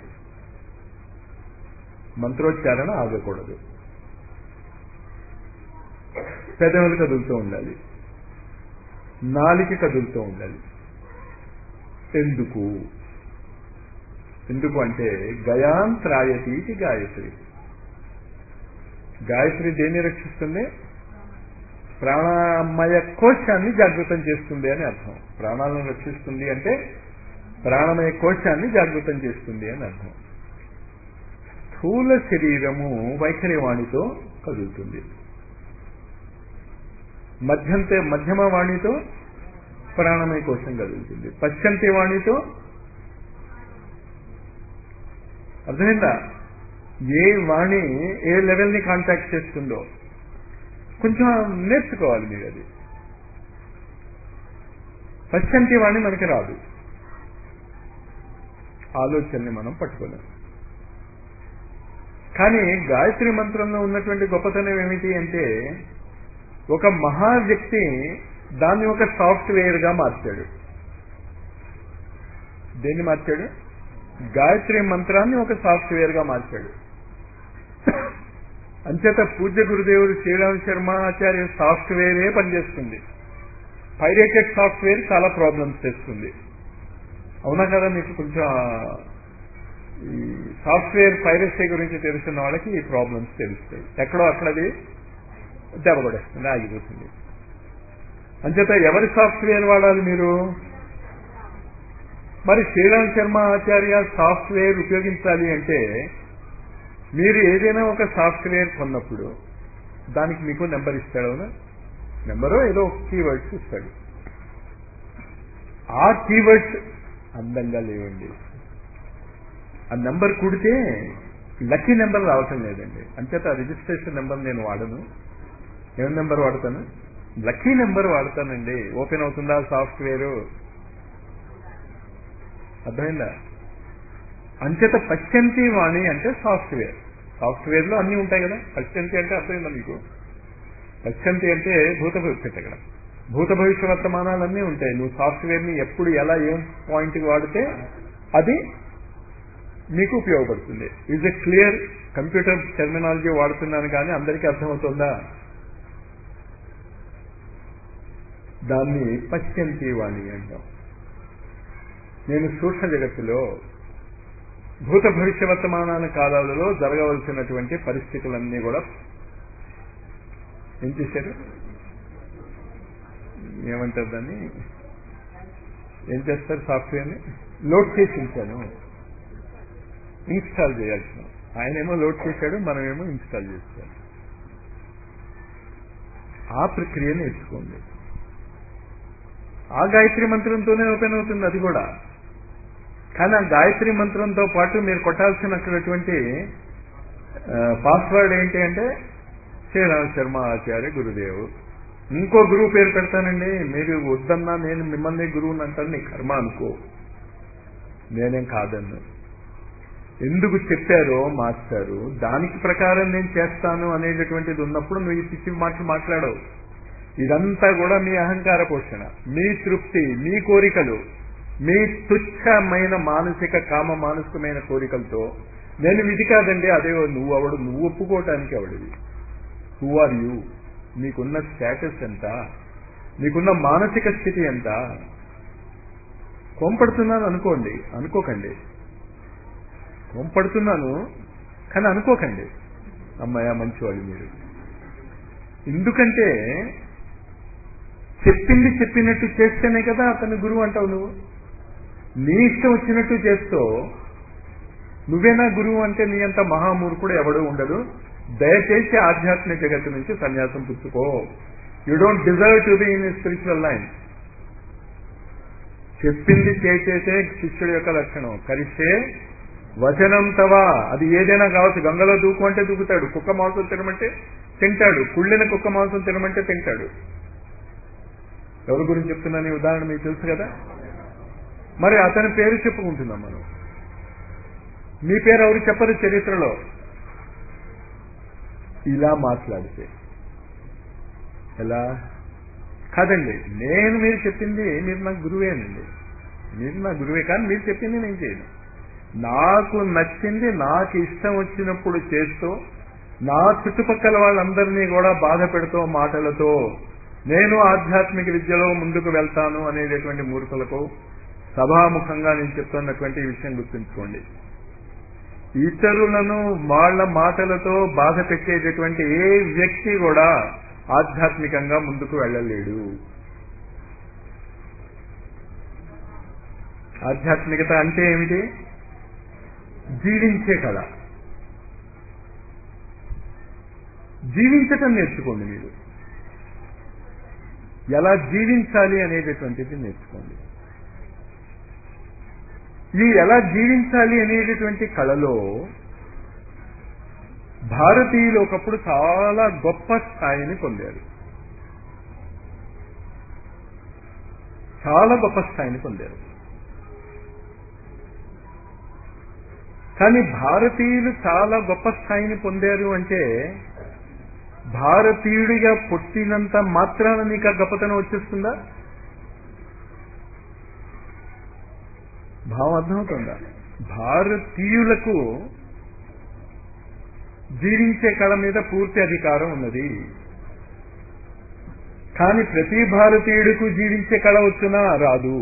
మంత్రోచ్చారణ ఆగకూడదు. పెదవులు కదులుతూ ఉండాలి, నాలిక కదులుతూ ఉండాలి. ఎందుకు? ఎందుకు అంటే గయాంత్రాయతీతి గాయత్రి. గాయత్రి దేన్ని రక్షిస్తుంది? ప్రాణమయ కోశాన్ని జాగృతం చేస్తుంది అని అర్థం. ప్రాణాలను రక్షిస్తుంది అంటే ప్రాణమయ కోశాన్ని జాగృతం చేస్తుంది అని అర్థం. స్థూల శరీరము వైఖరి వాణితో కదులుతుంది, మధ్యమ వాణితో ప్రాణమయ కోశం కదులుతుంది, పశ్చంతి వాణితో. అర్థమైందా? ఏ వాణి ఏ లెవెల్ని కాంటాక్ట్ చేస్తుందో కొంచెం నేర్చుకోవాలి మీరు. అది పశ్చంతి వాణి మనకి రాదు, ఆలోచనని మనం పట్టుకోలేం. కానీ గాయత్రి మంత్రంలో ఉన్నటువంటి గొప్పతనం ఏమిటి అంటే, ఒక మహా వ్యక్తి దాన్ని ఒక సాఫ్ట్వేర్గా మార్చాడు. దేన్ని మార్చాడు? గాయత్రి మంత్రాన్ని ఒక సాఫ్ట్వేర్గా మార్చాడు. అంచేత పూజ్య గురుదేవుడు శ్రీరామ శర్మ ఆచార్య సాఫ్ట్వేరే పనిచేస్తుంది. పైరేటెడ్ సాఫ్ట్వేర్ చాలా ప్రాబ్లమ్స్ తెస్తుంది. అవునా కదా? మీకు కొంచెం ఈ సాఫ్ట్వేర్ పైరసీ గురించి తెలుసున్న వాళ్ళకి ఈ ప్రాబ్లమ్స్ తెలుస్తాయి. ఎక్కడో అక్కడది దెబ్బకొడేస్తుంది, ఆగిపోతుంది. అంచేత ఎవరి సాఫ్ట్వేర్ వాడాలి మీరు? మరి శ్రీరామ శర్మ ఆచార్య సాఫ్ట్వేర్ ఉపయోగించాలి అంటే మీరు ఏదైనా ఒక సాఫ్ట్వేర్ కొన్నప్పుడు దానికి మీకు నెంబర్ ఇస్తాడు. అవునా? నెంబరో ఏదో ఒక కీవర్డ్స్ ఇస్తాడు. ఆ కీవర్డ్స్ అందంగా లేవండి. ఆ నెంబర్ కుడితే లక్కీ నెంబర్ రావటం లేదండి. అంచేత రిజిస్ట్రేషన్ నెంబర్ నేను వాడను. ఏం నెంబర్ వాడతాను? లక్కీ నెంబర్ వాడతానండి. ఓపెన్ అవుతుందా సాఫ్ట్వేరు? అర్థమైందా? అంచేత పశ్చంతి వాణి అంటే సాఫ్ట్వేర్. సాఫ్ట్వేర్లో అన్నీ ఉంటాయి కదా. పశ్చంతి అంటే అర్థమైందా మీకు? పశ్చంతి అంటే భూత భవిష్యత్. అక్కడ భూత భవిష్య వర్తమానాలన్నీ ఉంటాయి. నువ్వు సాఫ్ట్వేర్ని ఎప్పుడు ఎలా ఏం పాయింట్కి వాడితే అది మీకు ఉపయోగపడుతుంది. Is a clear? Computer terminology వాడుతున్నాను కానీ అందరికీ అర్థమవుతుందా? దాన్ని పశ్చంతి వాణి అంటాం. నేను సూక్ష్మ జగత్తులో భూత భవిష్య వర్తమానాల కాలాలలో జరగవలసినటువంటి పరిస్థితులన్నీ కూడా ఏం చేశారు? ఏమంటారు దాన్ని? ఏం చేస్తారు? సాఫ్ట్వేర్ని లోడ్ చేసి ఉంచాను, ఇన్స్టాల్ చేయాల్సిన. ఆయనేమో లోడ్ చేశాడు, మనమేమో ఇన్స్టాల్ చేస్తాం. ఆ ప్రక్రియ నేర్చుకోండి. ఆ గాయత్రి మంత్రంతోనే ఓపెన్ అవుతుంది అది కూడా. కానీ ఆ గాయత్రి మంత్రంతో పాటు మీరు కొట్టాల్సినటువంటి పాస్వర్డ్ ఏంటి అంటే శ్రీరామ శర్మ ఆచార్య గురుదేవు. ఇంకో గురువు పేరు పెడతానండి. మీరు వద్దన్నా నేను మిమ్మల్ని గురువుని అంటాను. నీ కర్మ అనుకో, నేనేం కాదన్ను. ఎందుకు చెప్పారో మాస్టారు దానికి ప్రకారం నేను చేస్తాను అనేటటువంటిది ఉన్నప్పుడు నువ్వు ఈ పిచ్చి మాటలు మాట్లాడవు. ఇదంతా కూడా మీ అహంకార పోషణ, మీ తృప్తి, మీ కోరికలు, మీ తుచ్చమైన మానసిక కామ మానసికమైన కోరికలతో. నేను ఇది కాదండి, అదే నువ్వు అవడు, నువ్వు ఒప్పుకోవటానికి అవడివి. Who are you? నీకున్న స్టేటస్ ఎంత? నీకున్న మానసిక స్థితి ఎంత? కోంపడుతున్నాను అనుకోండి, అనుకోకండి. కోంపడుతున్నాను కానీ అనుకోకండి. అమ్మాయ మంచివాళ్ళు మీరు. ఎందుకంటే చెప్పింది చెప్పినట్టు చేస్తేనే కదా అతను గురువు అంటావు. నువ్వు నీ ఇష్టం వచ్చినట్టు చేస్తూ నువ్వేనా గురువు అంటే నీ అంత మహామూర్ఖుడు ఎవడూ ఉండడు. దయచేసి ఆధ్యాత్మిక జగత్తు నుంచి సన్యాసం పుచ్చుకో. You don't deserve to be in spiritual line. చెప్పింది చేసేసే శిష్యుడి యొక్క లక్షణం. కరిస్తే వచనం తవా. అది ఏదైనా కావచ్చు. గంగలో దూకు అంటే దూకుతాడు, కుక్క మాంసం తినమంటే తింటాడు, కుళ్ళిన కుక్క మాంసం తినమంటే తింటాడు. ఎవరి గురించి చెప్తున్నాను ఈ ఉదాహరణ మీకు తెలుసు కదా. మరి అతని పేరు చెప్పుకుంటున్నాం మనం. మీ పేరు ఎవరు చెప్పరు చరిత్రలో. ఇలా మాట్లాడితే ఎలా? కాదండి, నేను మీరు చెప్పింది, మీరు నాకు గురువేనండి, మీరు నా గురువే, కానీ మీరు చెప్పింది నేను చేయను. నాకు నచ్చింది నాకు ఇష్టం వచ్చినప్పుడు చేస్తూ నా చుట్టుపక్కల వాళ్ళందరినీ కూడా బాధ పెడుతూ మాటలతో నేను ఆధ్యాత్మిక విద్యలో ముందుకు వెళ్తాను అనేటటువంటి మూర్ఖులకు సభాముఖంగా నేను చెప్తున్నటువంటి విషయం గుర్తుంచుకోండి. ఇతరులను వాళ్ళ మాటలతో బాధ పెట్టేటటువంటి ఏ వ్యక్తి కూడా ఆధ్యాత్మికంగా ముందుకు వెళ్ళలేడు. ఆధ్యాత్మికత అంటే ఏమిటి? జీవించే కళ. జీవించటం నేర్చుకోండి. మీరు ఎలా జీవించాలి అనేటటువంటిది నేర్చుకోండి. ఈ ఎలా జీవించాలి అనేటటువంటి కళలో భారతీయులు ఒకప్పుడు చాలా గొప్ప స్థాయిని పొందారు. చాలా గొప్ప స్థాయిని పొందారు. కానీ భారతీయులు చాలా గొప్ప స్థాయిని పొందారు అంటే భారతీయుడిగా పుట్టినంత మాత్రాన నీకు ఆ గొప్పతనం వచ్చేస్తుందా? భావం అర్థమవుతుందా? భారతీయులకు జీవించే కళ మీద పూర్తి అధికారం ఉన్నది. కానీ ప్రతి భారతీయుడికి జీవించే కళ వచ్చినా రాదు.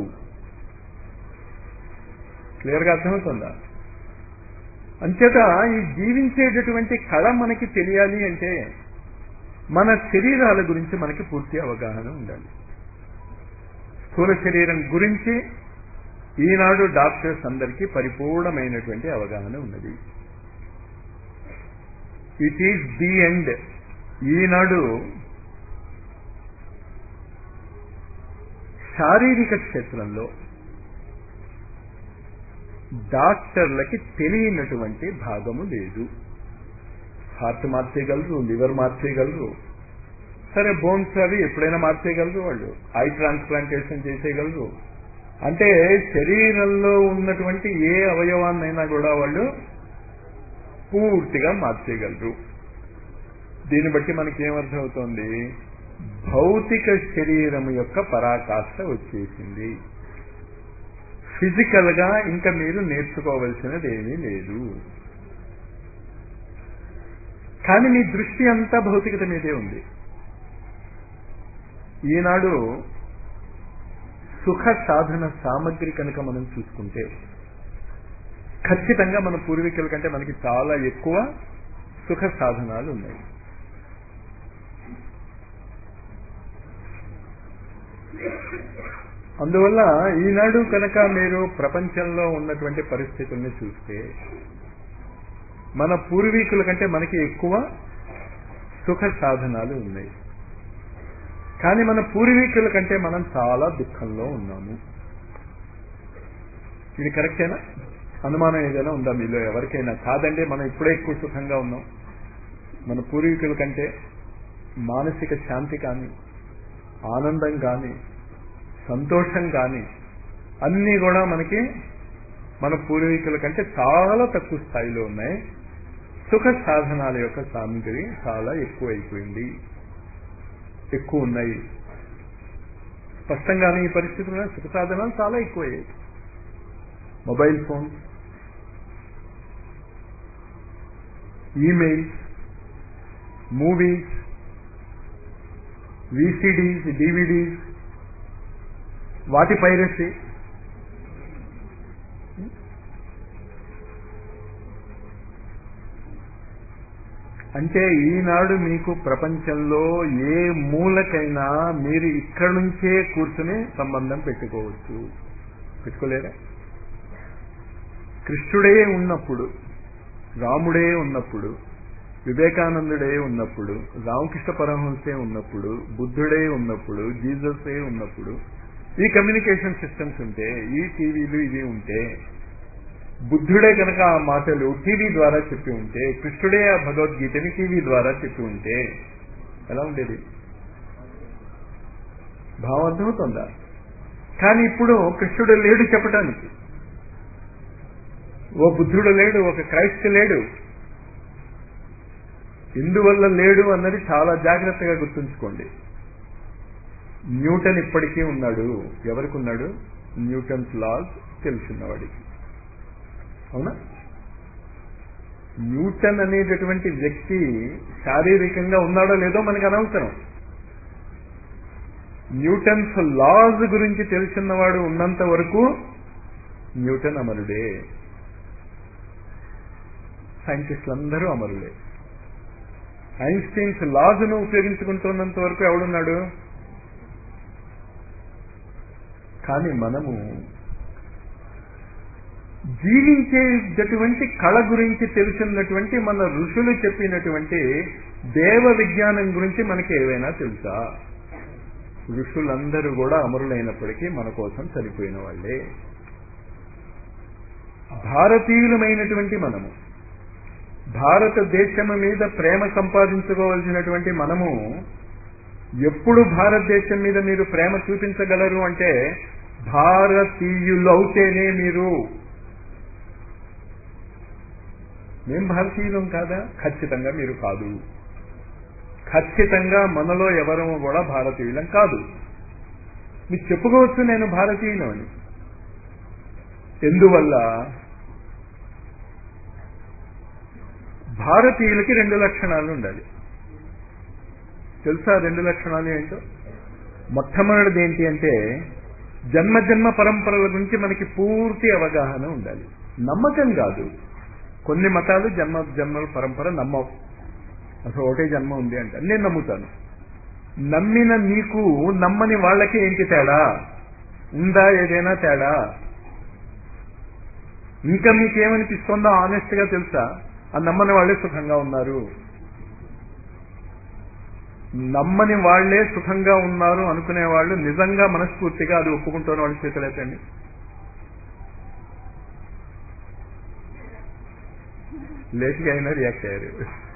క్లియర్గా అర్థమవుతుందా? అంచేత ఈ జీవించేటటువంటి కళ మనకి తెలియాలి అంటే మన శరీరాల గురించి మనకి పూర్తి అవగాహన ఉండాలి. స్థూల శరీరం గురించి ఈనాడు డాక్టర్స్ అందరికీ పరిపూర్ణమైనటువంటి అవగాహన ఉన్నది. It is the end. ఈనాడు శారీరక క్షేత్రంలో డాక్టర్లకి తెలియనటువంటి భాగము లేదు. హార్ట్ మార్చేయగలరు, లివర్ మార్చేయగలరు, సరే బోన్స్ అవి ఎప్పుడైనా మార్చేయగలరు, వాళ్ళు ఐ ట్రాన్స్ప్లాంటేషన్ చేసేయగలరు, అంటే శరీరంలో ఉన్నటువంటి ఏ అవయవాన్నైనా కూడా వాళ్ళు పూర్తిగా మార్చేయగలరు. దీన్ని బట్టి మనకి ఏమర్థమవుతోంది? భౌతిక శరీరం యొక్క పరాకాష్ఠ వచ్చేసింది. ఫిజికల్ గా ఇంకా మీరు నేర్చుకోవలసినది ఏమీ లేదు. కానీ మీ దృష్టి అంతా భౌతికత మీదే ఉంది. ఈనాడు సుఖ సాధన సామగ్రి కనుక మనం చూసుకుంటే ఖచ్చితంగా మన పూర్వీకుల కంటే మనకి చాలా ఎక్కువ సుఖ సాధనాలు ఉన్నాయి. అందువల్ల ఈనాడు కనుక మీరు ప్రపంచంలో ఉన్నటువంటి పరిస్థితుల్ని చూస్తే మన పూర్వీకుల కంటే మనకి ఎక్కువ సుఖ సాధనాలు ఉన్నాయి. కానీ మన పూర్వీకుల కంటే మనం చాలా దుఃఖంలో ఉన్నాము. ఇది కరెక్టేనా? అనుమానం ఏదైనా ఉందా మీలో ఎవరికైనా? కాదండి, మనం ఇప్పుడే ఎక్కువ సుఖంగా ఉన్నాం. మన పూర్వీకుల కంటే మానసిక శాంతి కానీ, ఆనందం కానీ, సంతోషం కానీ అన్నీ కూడా మనకి మన పూర్వీకుల కంటే చాలా తక్కువ స్థాయిలో ఉన్నాయి. సుఖ సాధనాల యొక్క సామగ్రి చాలా ఎక్కువైపోయింది, ఎక్కువ ఉన్నాయి. స్పష్టంగానే ఈ పరిస్థితుల్లో సుఖ సాధనాలు చాలా ఎక్కువయ్యాయి. Mobile phone, emails, movies, VCDs, DVDs, వాటి పైరసీ, అంటే ఈనాడు మీకు ప్రపంచంలో ఏ మూలకైనా మీరు ఇక్కడి నుంచే కూర్చుని సంబంధం పెట్టుకోవచ్చు. పెట్టుకోలేరా? కృష్ణుడే ఉన్నప్పుడు, రాముడే ఉన్నప్పుడు, వివేకానందుడే ఉన్నప్పుడు, రామకృష్ణ పరమహంసే ఉన్నప్పుడు, బుద్ధుడే ఉన్నప్పుడు, జీససే ఉన్నప్పుడు, ఈ కమ్యూనికేషన్ సిస్టమ్స్ ఉంటే, ఈ టీవీలు ఇవి ఉంటే, బుద్ధుడే కనుక ఆ మాటలు టీవీ ద్వారా చెప్పి ఉంటే, కృష్ణుడే ఆ భగవద్గీతని టీవీ ద్వారా చెప్పి ఉంటే ఎలా ఉండేది? భావం అర్థమవుతుందా? కానీ ఇప్పుడు కృష్ణుడు లేడు చెప్పటానికి, ఓ బుద్ధుడు లేడు, ఒక క్రైస్తు లేడు. ఎందువల్ల లేడు అన్నది చాలా జాగ్రత్తగా గుర్తుంచుకోండి. న్యూటన్ ఇప్పటికీ ఉన్నాడు. ఎవరికి ఉన్నాడు? న్యూటన్స్ లాస్ తెలుసున్నవాడికి. అవునా? న్యూటన్ అనేటటువంటి వ్యక్తి శారీరకంగా ఉన్నాడో లేదో మనకు అనవసరం. న్యూటన్స్ లాస్ గురించి తెలుసున్నవాడు ఉన్నంత వరకు న్యూటన్ అమరుడే. సైంటిస్టులందరూ అమరులే. ఐన్స్టీన్స్ లాస్ను ఉపయోగించుకుంటున్నంత వరకు ఎవడున్నాడు? కానీ మనము జీవించేటటువంటి కళ గురించి తెలుసున్నటువంటి మన ఋషులు చెప్పినటువంటి దేవ విజ్ఞానం గురించి మనకి ఏవైనా తెలుసా? ఋషులందరూ కూడా అమరులైనప్పటికీ మన కోసం చనిపోయిన వాళ్లే. భారతీయులమైనటువంటి మనము, భారతదేశం మీద ప్రేమ సంపాదించుకోవాల్సినటువంటి మనము ఎప్పుడు భారతదేశం మీద మీరు ప్రేమ చూపించగలరు అంటే భారతీయులు అవుతేనే. మీరు మేం భారతీయులం కాదా? ఖచ్చితంగా మీరు కాదు. ఖచ్చితంగా మనలో ఎవరము కూడా భారతీయులం కాదు. మీరు చెప్పుకోవచ్చు నేను భారతీయులం అని. ఎందువల్ల? భారతీయులకి 2 లక్షణాలు ఉండాలి. తెలుసా 2 లక్షణాలు ఏంటో? మొట్టమొదటిది ఏంటి అంటే జన్మ పరంపరల గురించి మనకి పూర్తి అవగాహన ఉండాలి. నమ్మకం కాదు. కొన్ని మతాలు జన్మల పరంపర నమ్మవు. అసలు ఒకటే జన్మ ఉంది అంటే నేను నమ్ముతాను. నమ్మిన నీకు నమ్మని వాళ్ళకి ఏంటి తేడా ఉందా? ఏదైనా తేడా? ఇంకా మీకేమనిపిస్తుందో ఆనెస్ట్ గా తెలుసా? ఆ నమ్మని వాళ్లే సుఖంగా ఉన్నారు, నమ్మని వాళ్లే సుఖంగా ఉన్నారు అనుకునే వాళ్ళు నిజంగా మనస్ఫూర్తిగా అది ఒప్పుకుంటున్న వాళ్ళు చేతులెత్తండి. లేట్గా అయినా రియాక్ట్ అయ్యారు.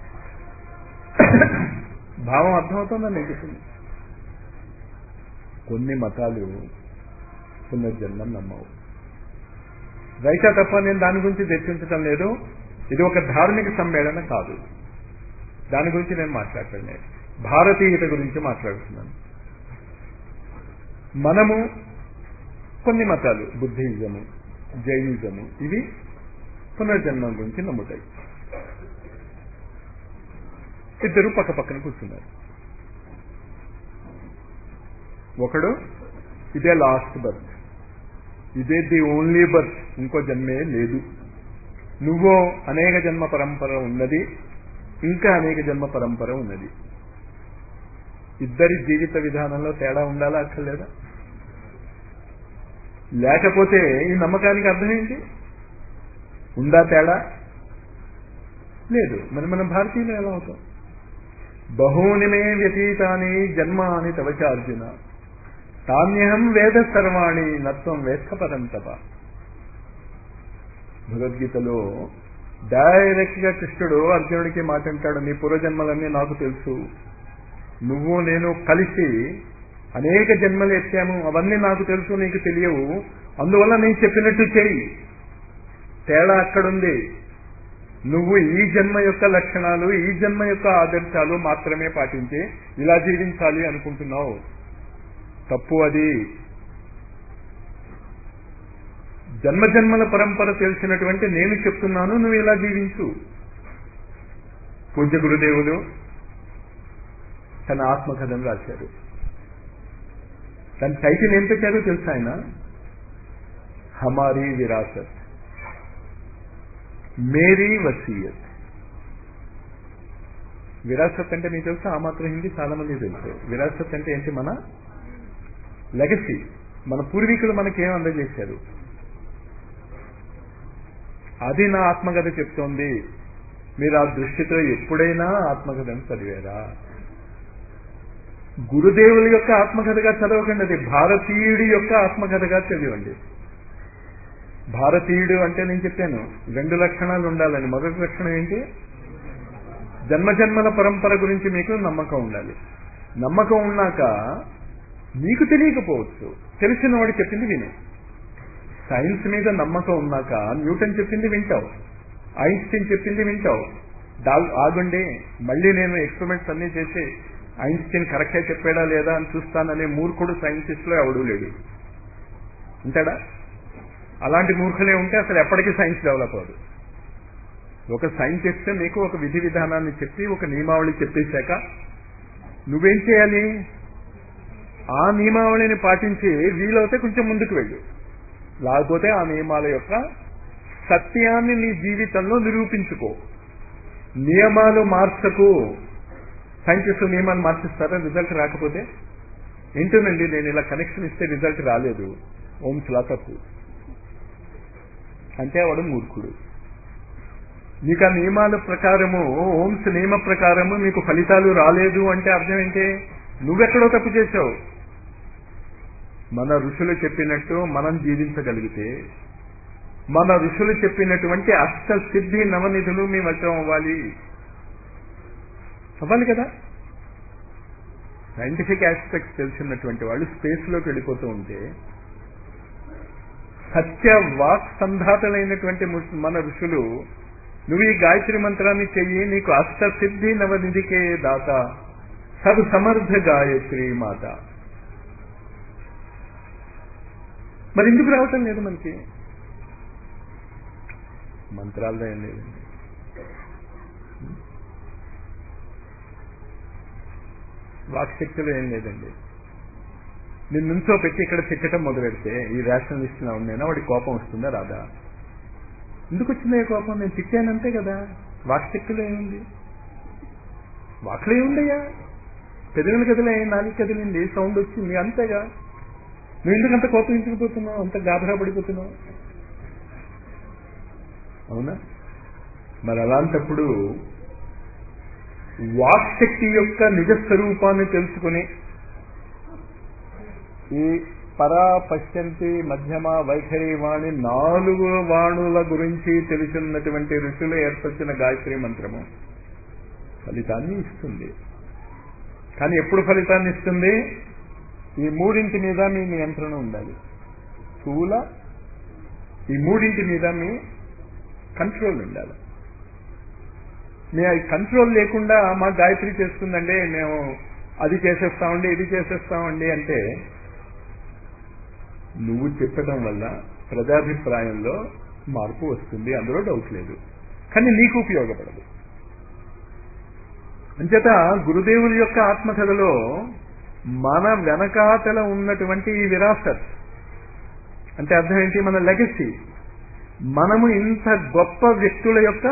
భావం అర్థమవుతుందని నేను చెప్పింది. కొన్ని మతాలు పునర్జన్మం నమ్మవు. రైటా తప్ప నేను దాని గురించి చర్చించటం లేదు. ఇది ఒక ధార్మిక సమ్మేళన కాదు. దాని గురించి నేను మాట్లాడటం లేదు. భారతీయత గురించి మాట్లాడుతున్నాను. మనము కొన్ని మతాలు, బుద్ధిజము, జైనిజము, ఇవి పునర్జన్మం గురించి నమ్ముతాయి. ఇద్దరు పక్క పక్కన కూర్చున్నారు. ఒకడు ఇదే లాస్ట్ బర్త్, ఇదే ది ఓన్లీ బర్త్, ఇంకో జన్మే లేదు, నువ్వో అనేక జన్మ పరంపర ఉన్నది, ఇంకా అనేక జన్మ పరంపర ఉన్నది. ఇద్దరి జీవిత విధానంలో తేడా ఉండాలా అక్కర్లేదా? లేకపోతే ఈ నమ్మకానికి అర్థం ఏంటి? ఉందా తేడా? లేదు. మరి మనం భారతీయులు ఎలా అవుతాం? బహూని మే వ్యతీతాని జన్మాని తవచ అర్జున తాన్యహం వేద సర్వాణి నత్వం వేత్త పరంతప. భగవద్గీతలో డైరెక్ట్ గా కృష్ణుడు అర్జునుడికి మాట అంటాడు, నీ పూర్వజన్మలన్నీ నాకు తెలుసు, నువ్వు నేను కలిసి అనేక జన్మలు ఎత్తాము, అవన్నీ నాకు తెలుసు, నీకు తెలియవు, అందువల్ల నేను చెప్పినట్టు చెయ్యి. తేడా అక్కడుంది. నువ్వు ఈ జన్మ యొక్క లక్షణాలు, ఈ జన్మ యొక్క ఆదర్శాలు మాత్రమే పాటించి ఇలా జీవించాలి అనుకుంటున్నావు. తప్పు అది. జన్మజన్మల పరంపర తెలిసినటువంటి నేను చెప్తున్నాను, నువ్వు ఇలా జీవించు. పూజ్య గురుదేవులు తన ఆత్మకథను రాశారు. తన టైటిల్ ఏం పెట్టారో తెలుసా ఆయన? హమారీ విరాసత్, మేరీ వసీయత్. విరాసత్ అంటే మీకు తెలుసా? ఆ మాత్రం హిందీ చాలా మంది తెలుసు. విరాసత్ అంటే ఏంటి? మన లెగసీ, మన పూర్వీకులు మనకేం అందజేశారు. అది నా ఆత్మకథ చెప్తోంది. మీరు ఆ దృష్టితో ఎప్పుడైనా ఆత్మకథను చదివారా? గురుదేవుల యొక్క ఆత్మకథగా చదవకండి, అది భారతీయుడి యొక్క ఆత్మకథగా చదివండి. భారతీయుడు అంటే నేను చెప్పాను 2 లక్షణాలు ఉండాలని. మొదటి లక్షణం ఏంటి? జన్మజన్మల పరంపర గురించి మీకు నమ్మకం ఉండాలి. నమ్మకం ఉన్నాక నీకు తెలియకపోవచ్చు, తెలిసిన వాడు చెప్పింది వినే. సైన్స్ మీద నమ్మకం ఉన్నాక న్యూటన్ చెప్పింది వింటావు, ఐన్స్టీన్ చెప్పింది వింటావు. ఆగుండి మళ్ళీ నేను ఎక్స్పెరిమెంట్స్ అన్నీ చేసి ఐన్స్టీన్ కరెక్టే చెప్పాడా లేదా అని చూస్తాననే మూర్ఖుడు సైంటిస్ట్ లో ఎవడూ లేడు. ఉంటాడా? అలాంటి మూర్ఖులే ఉంటే అసలు ఎప్పటికీ సైన్స్ డెవలప్ అవ్వదు. ఒక సైంటిస్ట్ నీకు ఒక విధి విధానాన్ని చెప్పి ఒక నియమావళి చెప్పేశాక నువ్వేం చేయాలి? ఆ నియమావళిని పాటించి వీలవుతే కొంచెం ముందుకు వెళ్ళు, లేకపోతే ఆ నియమాల యొక్క సత్యాన్ని నీ జీవితంలో నిరూపించుకో. నియమాలు మార్చకు. సైంటిస్టు నియమాలు మార్చిస్తారా రిజల్ట్ రాకపోతే? ఏంటోనండి నేను ఇలా కనెక్షన్ ఇస్తే రిజల్ట్ రాలేదు, ఓమ్స్ లా తప్పు అంటే వాడు మూర్ఖుడు. నీకు ఆ నియమాల ప్రకారము, ఓమ్స్ నియమ ప్రకారము మీకు ఫలితాలు రాలేదు అంటే అర్థం ఏంటి? నువ్వెక్కడో తప్పు చేశావు. మన ఋషులు చెప్పినట్టు మనం జీవించగలిగితే, మన ఋషులు చెప్పినటువంటి అష్ట సిద్ధి నవనిధులు మీ వశం అవ్వాలి కదా. సైంటిఫిక్ ఆస్పెక్ట్స్ తెలిసినటువంటి వాళ్ళు స్పేస్ లోకి వెళ్ళిపోతూ ఉంటే, సత్య వాక్ సంధాతలైనటువంటి మన ఋషులు నువ్వు ఈ గాయత్రి మంత్రాన్ని చెయ్యి, నీకు అష్ట సిద్ధి నవనిధికే దాత సబ్ సమర్థ గాయత్రి మాత. మరి ఎందుకు రావటం లేదు మనకి? మంత్రాలతో ఏం లేదండి. వాక్శక్తిలో ఏం లేదండి. నేను నుంచో పెట్టి ఇక్కడ తిట్టడం మొదలెడితే ఈ రేషనలిస్ట్ లా ఉండేనా వాడి కోపం వస్తుందా రాదా? ఎందుకు వచ్చిందా ఈ కోపం? నేను తిట్టానంతే కదా. వాక్శక్తిలో ఏముంది? వాక్లో ఏముందయ్యా? పెదవులు కదిలే, నాలుగు కదిలింది, సౌండ్ వచ్చింది, అంతేగా. నువ్వు ఎందుకు అంత కోపం ఇంచుకుపోతున్నావు, అంత గాబరా పడిపోతున్నావు? అవునా? మరి అలాంటప్పుడు వాక్శక్తి యొక్క నిజస్వరూపాన్ని తెలుసుకుని ఈ పరా పశ్యంతి మధ్యమ వైఖరి వాణి 4 వాణుల గురించి తెలిసినటువంటి ఋషులు ఏర్పరిచిన గాయత్రి మంత్రము ఫలితాన్ని ఇస్తుంది. కానీ ఎప్పుడు ఫలితాన్ని ఇస్తుంది? ఈ 3 మీద మీ నియంత్రణ ఉండాలి. స్థూల, ఈ మూడింటి మీద మీ కంట్రోల్ ఉండాలి. మీ కంట్రోల్ లేకుండా మా గాయత్రి చేస్తుందండి, మేము అది చేసేస్తామండి, ఇది చేసేస్తామండి అంటే నువ్వు చెప్పడం వల్ల ప్రజాభిప్రాయంలో మార్పు వస్తుంది, అందులో డౌట్ లేదు. కానీ నీకు ఉపయోగపడదు. అంచేత గురుదేవుల యొక్క ఆత్మకథలో మన వెనకాతల ఉన్నటువంటి ఈ విరాసత్ అంటే అర్థం ఏంటి? మన లెగసీ. మనము ఇంత గొప్ప వ్యక్తుల యొక్క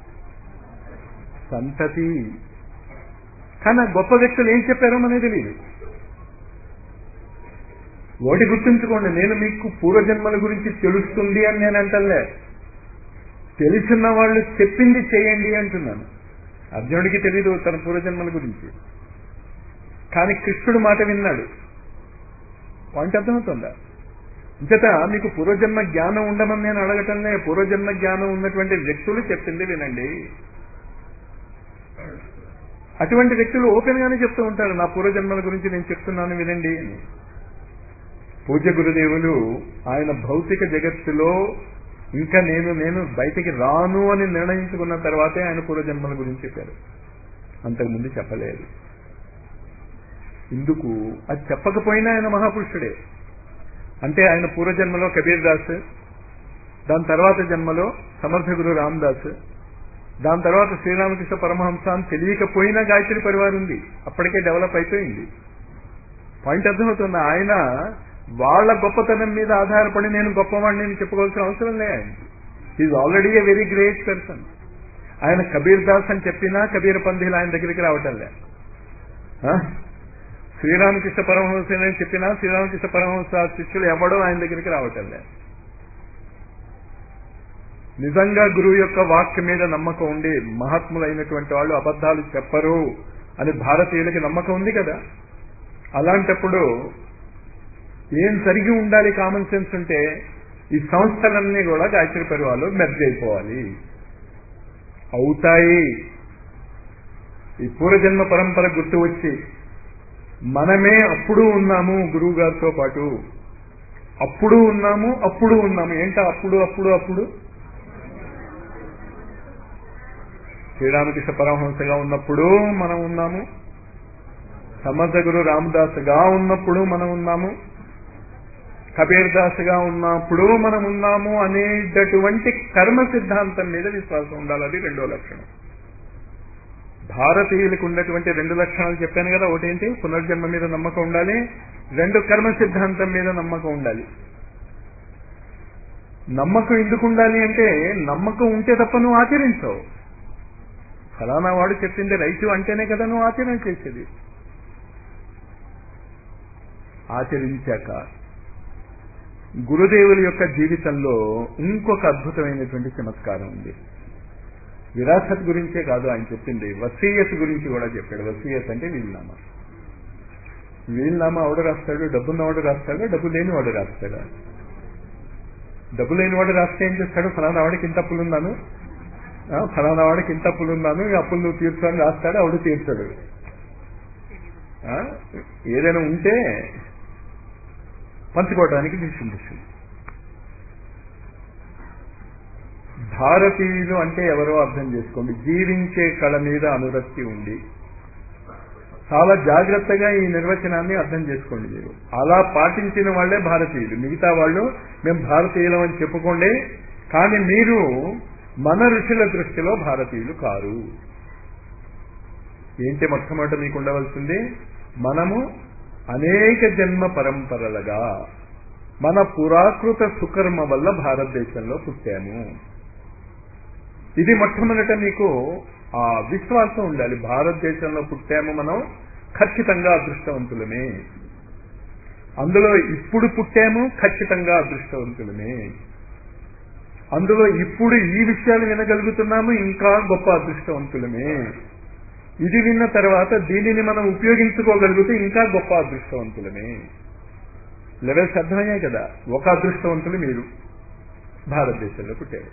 సంతతి. కానీ ఆ గొప్ప వ్యక్తులు ఏం చెప్పారో మనకు తెలియదు. ఒకటి గుర్తుంచుకోండి, నేను మీకు పూర్వజన్మల గురించి తెలుస్తుంది అని నేను అంటలే, తెలిసిన వాళ్ళు చెప్పింది చేయండి అంటున్నాను. అర్జునుడికి తెలీదు తన పూర్వజన్మల గురించి, కానీ కృష్ణుడు మాట విన్నాడు. పాయింట్ అర్థమవుతుందా? అంచేత మీకు పూర్వజన్మ జ్ఞానం ఉండమని నేను అడగటంలే, పూర్వజన్మ జ్ఞానం ఉన్నటువంటి వ్యక్తులు చెప్పింది వినండి. అటువంటి వ్యక్తులు ఓపెన్ గానే చెప్తూ ఉంటారు, నా పూర్వజన్మల గురించి నేను చెప్తున్నాను వినండి అని. పూజ్య గురుదేవులు ఆయన భౌతిక జగత్తులో ఇంకా నేను బయటికి రాను అని నిర్ణయించుకున్న తర్వాతే ఆయన పూర్వజన్మల గురించి చెప్పారు, అంతకుముందు చెప్పలేదు. ఇందుకు అది చెప్పకపోయినా ఆయన మహాపురుషుడే. అంటే ఆయన పూర్వజన్మలో కబీర్ దాస్, దాని తర్వాత జన్మలో సమర్థ గురు రామదాస్, దాని తర్వాత శ్రీరామకృష్ణ పరమహంస అని తెలియకపోయినా గాయత్రి పరివారం ఉంది, అప్పటికే డెవలప్ అయిపోయింది. పాయింట్ అర్థమవుతుంది. ఆయన వాళ్ళ గొప్పతనం మీద ఆధారపడి నేను గొప్పవాడిని అని చెప్పుకోవాల్సిన అవసరం లే. Is already a very great person. ఆయన కబీర్ దాస్ అని చెప్పినా కబీర్ పంధీలు ఆయన దగ్గరికి రావటంలే. శ్రీరామకృష్ణ పరమహంస అని చెప్పినా శ్రీరామకృష్ణ పరమహంస శిష్యులు ఎవడో ఆయన దగ్గరికి రావటంలే. నిజంగా గురువు యొక్క వాక్య మీద నమ్మకం ఉండి మహాత్ములైనటువంటి వాళ్ళు అబద్ధాలు చెప్పరు అని భారతీయులకి నమ్మకం ఉంది కదా. అలాంటప్పుడు ఏం జరిగి ఉండాలి? కామన్ సెన్స్ ఉంటే ఈ సంస్థలన్నీ కూడా గాయత్రి పరివారంలో మెర్జ్ అయిపోవాలి, అవుతాయి. ఈ పూర్వజన్మ పరంపర గుర్తు వచ్చి మనమే అప్పుడు ఉన్నాము గురువు గారితో పాటు, అప్పుడు ఉన్నాము. ఏంటా అప్పుడు శ్రీరామకృష్ణ పరమహంసగా ఉన్నప్పుడు మనం ఉన్నాము, సమర్థ గురు రామదాస్గా ఉన్నప్పుడు మనం ఉన్నాము, కబీర్ దాస్గా ఉన్నప్పుడు మనం ఉన్నాము అనేటటువంటి కర్మ సిద్ధాంతం మీద విశ్వాసం ఉండాలి. అది రెండో లక్షణం. భారతీయులకు ఉన్నటువంటి రెండు లక్షణాలు చెప్పాను కదా. ఒకటేంటి? పునర్జన్మ మీద నమ్మకం ఉండాలి, రెండు కర్మ సిద్ధాంతం మీద నమ్మకం ఉండాలి. నమ్మకం ఎందుకు ఉండాలి అంటే నమ్మకం ఉంటే తప్ప నువ్వు ఆచరించవు. ఫలానా వాడు చెప్పింది రైతు అంటేనే కదా నువ్వు ఆచరణ చేసేది. ఆచరించాక గురుదేవుల యొక్క జీవితంలో ఇంకొక అద్భుతమైనటువంటి చమత్కారం ఉంది. విరాసత్ గురించే కాదు ఆయన చెప్పింది, వసీయత్ గురించి కూడా చెప్పాడు. వసీయత్ అంటే వీలునామా. వీలునామా ఎవడు రాస్తాడు? డబ్బున్నవాడు రాస్తాడా, డబ్బు లేనివాడు రాస్తాడా? డబ్బు లేనివాడు రాస్తే ఏం చేస్తాడు? ఫలానా వాడికి ఇంత అప్పులున్నాను, ఫలానా వాడికి ఇంత అప్పులున్నాను, ఈ అప్పులు నువ్వు తీర్చని రాస్తాడు, ఆవిడ తీర్చాడు. ఏదైనా ఉంటే పంచుకోవడానికి డిస్ట్రిబ్యూషన్. భారతీయులు అంటే ఎవరో అర్థం చేసుకోండి. జీవించే కళ మీద అనురక్తి ఉండి చాలా జాగ్రత్తగా ఈ నిర్వచనాన్ని అర్థం చేసుకోండి. మీరు అలా పాటించిన వాళ్లే భారతీయులు. మిగతా వాళ్ళు మేము భారతీయులం అని చెప్పుకోండి, కానీ మీరు మన ఋషుల దృష్టిలో భారతీయులు కారు. ఏంటి మొట్టమొదట మీకు ఉండవలసింది? మనము అనేక జన్మ పరంపరలుగా మన పురాకృత సుకర్మ వల్ల భారతదేశంలో పుట్టాము. ఇది మొట్టమొదట మీకు ఆ విశ్వాసం ఉండాలి. భారతదేశంలో పుట్టాము మనం, ఖచ్చితంగా అదృష్టవంతులమే. అందులో ఇప్పుడు పుట్టాము, ఖచ్చితంగా అదృష్టవంతులమే. అందులో ఇప్పుడు ఈ విషయాలు వినగలుగుతున్నాము, ఇంకా గొప్ప అదృష్టవంతులమే. ఇది విన్న తర్వాత దీనిని మనం ఉపయోగించుకోగలిగితే ఇంకా గొప్ప అదృష్టవంతులమే. లెవెల్స్ అర్థమయ్యాయి కదా. ఒక అదృష్టవంతులు మీరు భారతదేశంలో పుట్టారు.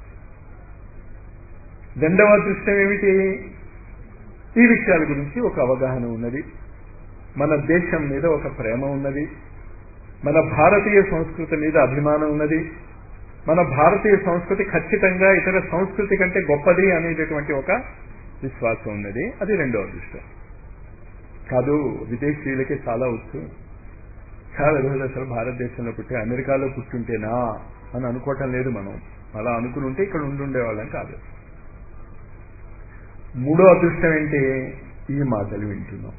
రెండవ అదృష్టం ఏమిటి? ఈ విషయాల గురించి ఒక అవగాహన ఉన్నది, మన దేశం మీద ఒక ప్రేమ ఉన్నది, మన భారతీయ సంస్కృతి మీద అభిమానం ఉన్నది, మన భారతీయ సంస్కృతి ఖచ్చితంగా ఇతర సంస్కృతి కంటే గొప్పది అనేటటువంటి ఒక విశ్వాసం ఉన్నది. అది రెండో అదృష్టం. కాదు, విదేశీయులకి చాలా వచ్చు, చాలా రోజులు అసలు భారతదేశంలో పుట్టి అమెరికాలో పుట్టుంటేనా అని అనుకోవటం లేదు. మనం అలా అనుకుని ఉంటే ఇక్కడ ఉండుండేవాళ్ళం కాదు. మూడో అదృష్టం ఏంటి? ఈ మాటలు వింటున్నాం.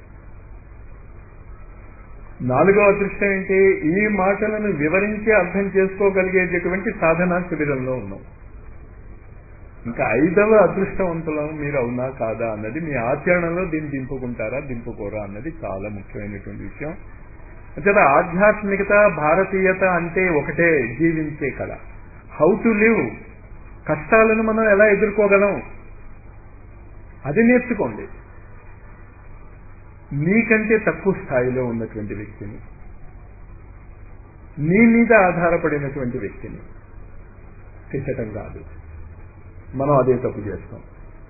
నాలుగో అదృష్టం ఏంటి? ఈ మాటలను వివరించి అర్థం చేసుకోగలిగేటటువంటి సాధనా శిబిరంలో ఉన్నాం. ఇంకా ఐదవ అదృష్టవంతులం మీరు అవునా కాదా అన్నది మీ ఆచరణలో దీన్ని దింపుకుంటారా దింపుకోరా అన్నది చాలా ముఖ్యమైనటువంటి విషయం. అంటే ఆధ్యాత్మికత, భారతీయత అంటే ఒకటే, జీవించే కళ. హౌ టు లివ్, కష్టాలను మనం ఎలా ఎదుర్కోగలం అది నేర్చుకోండి. నీకంటే తక్కువ స్థాయిలో ఉన్నటువంటి వ్యక్తిని, నీ మీద ఆధారపడినటువంటి వ్యక్తిని తిట్టడం కాదు. మనం అదే తప్పు చేస్తాం.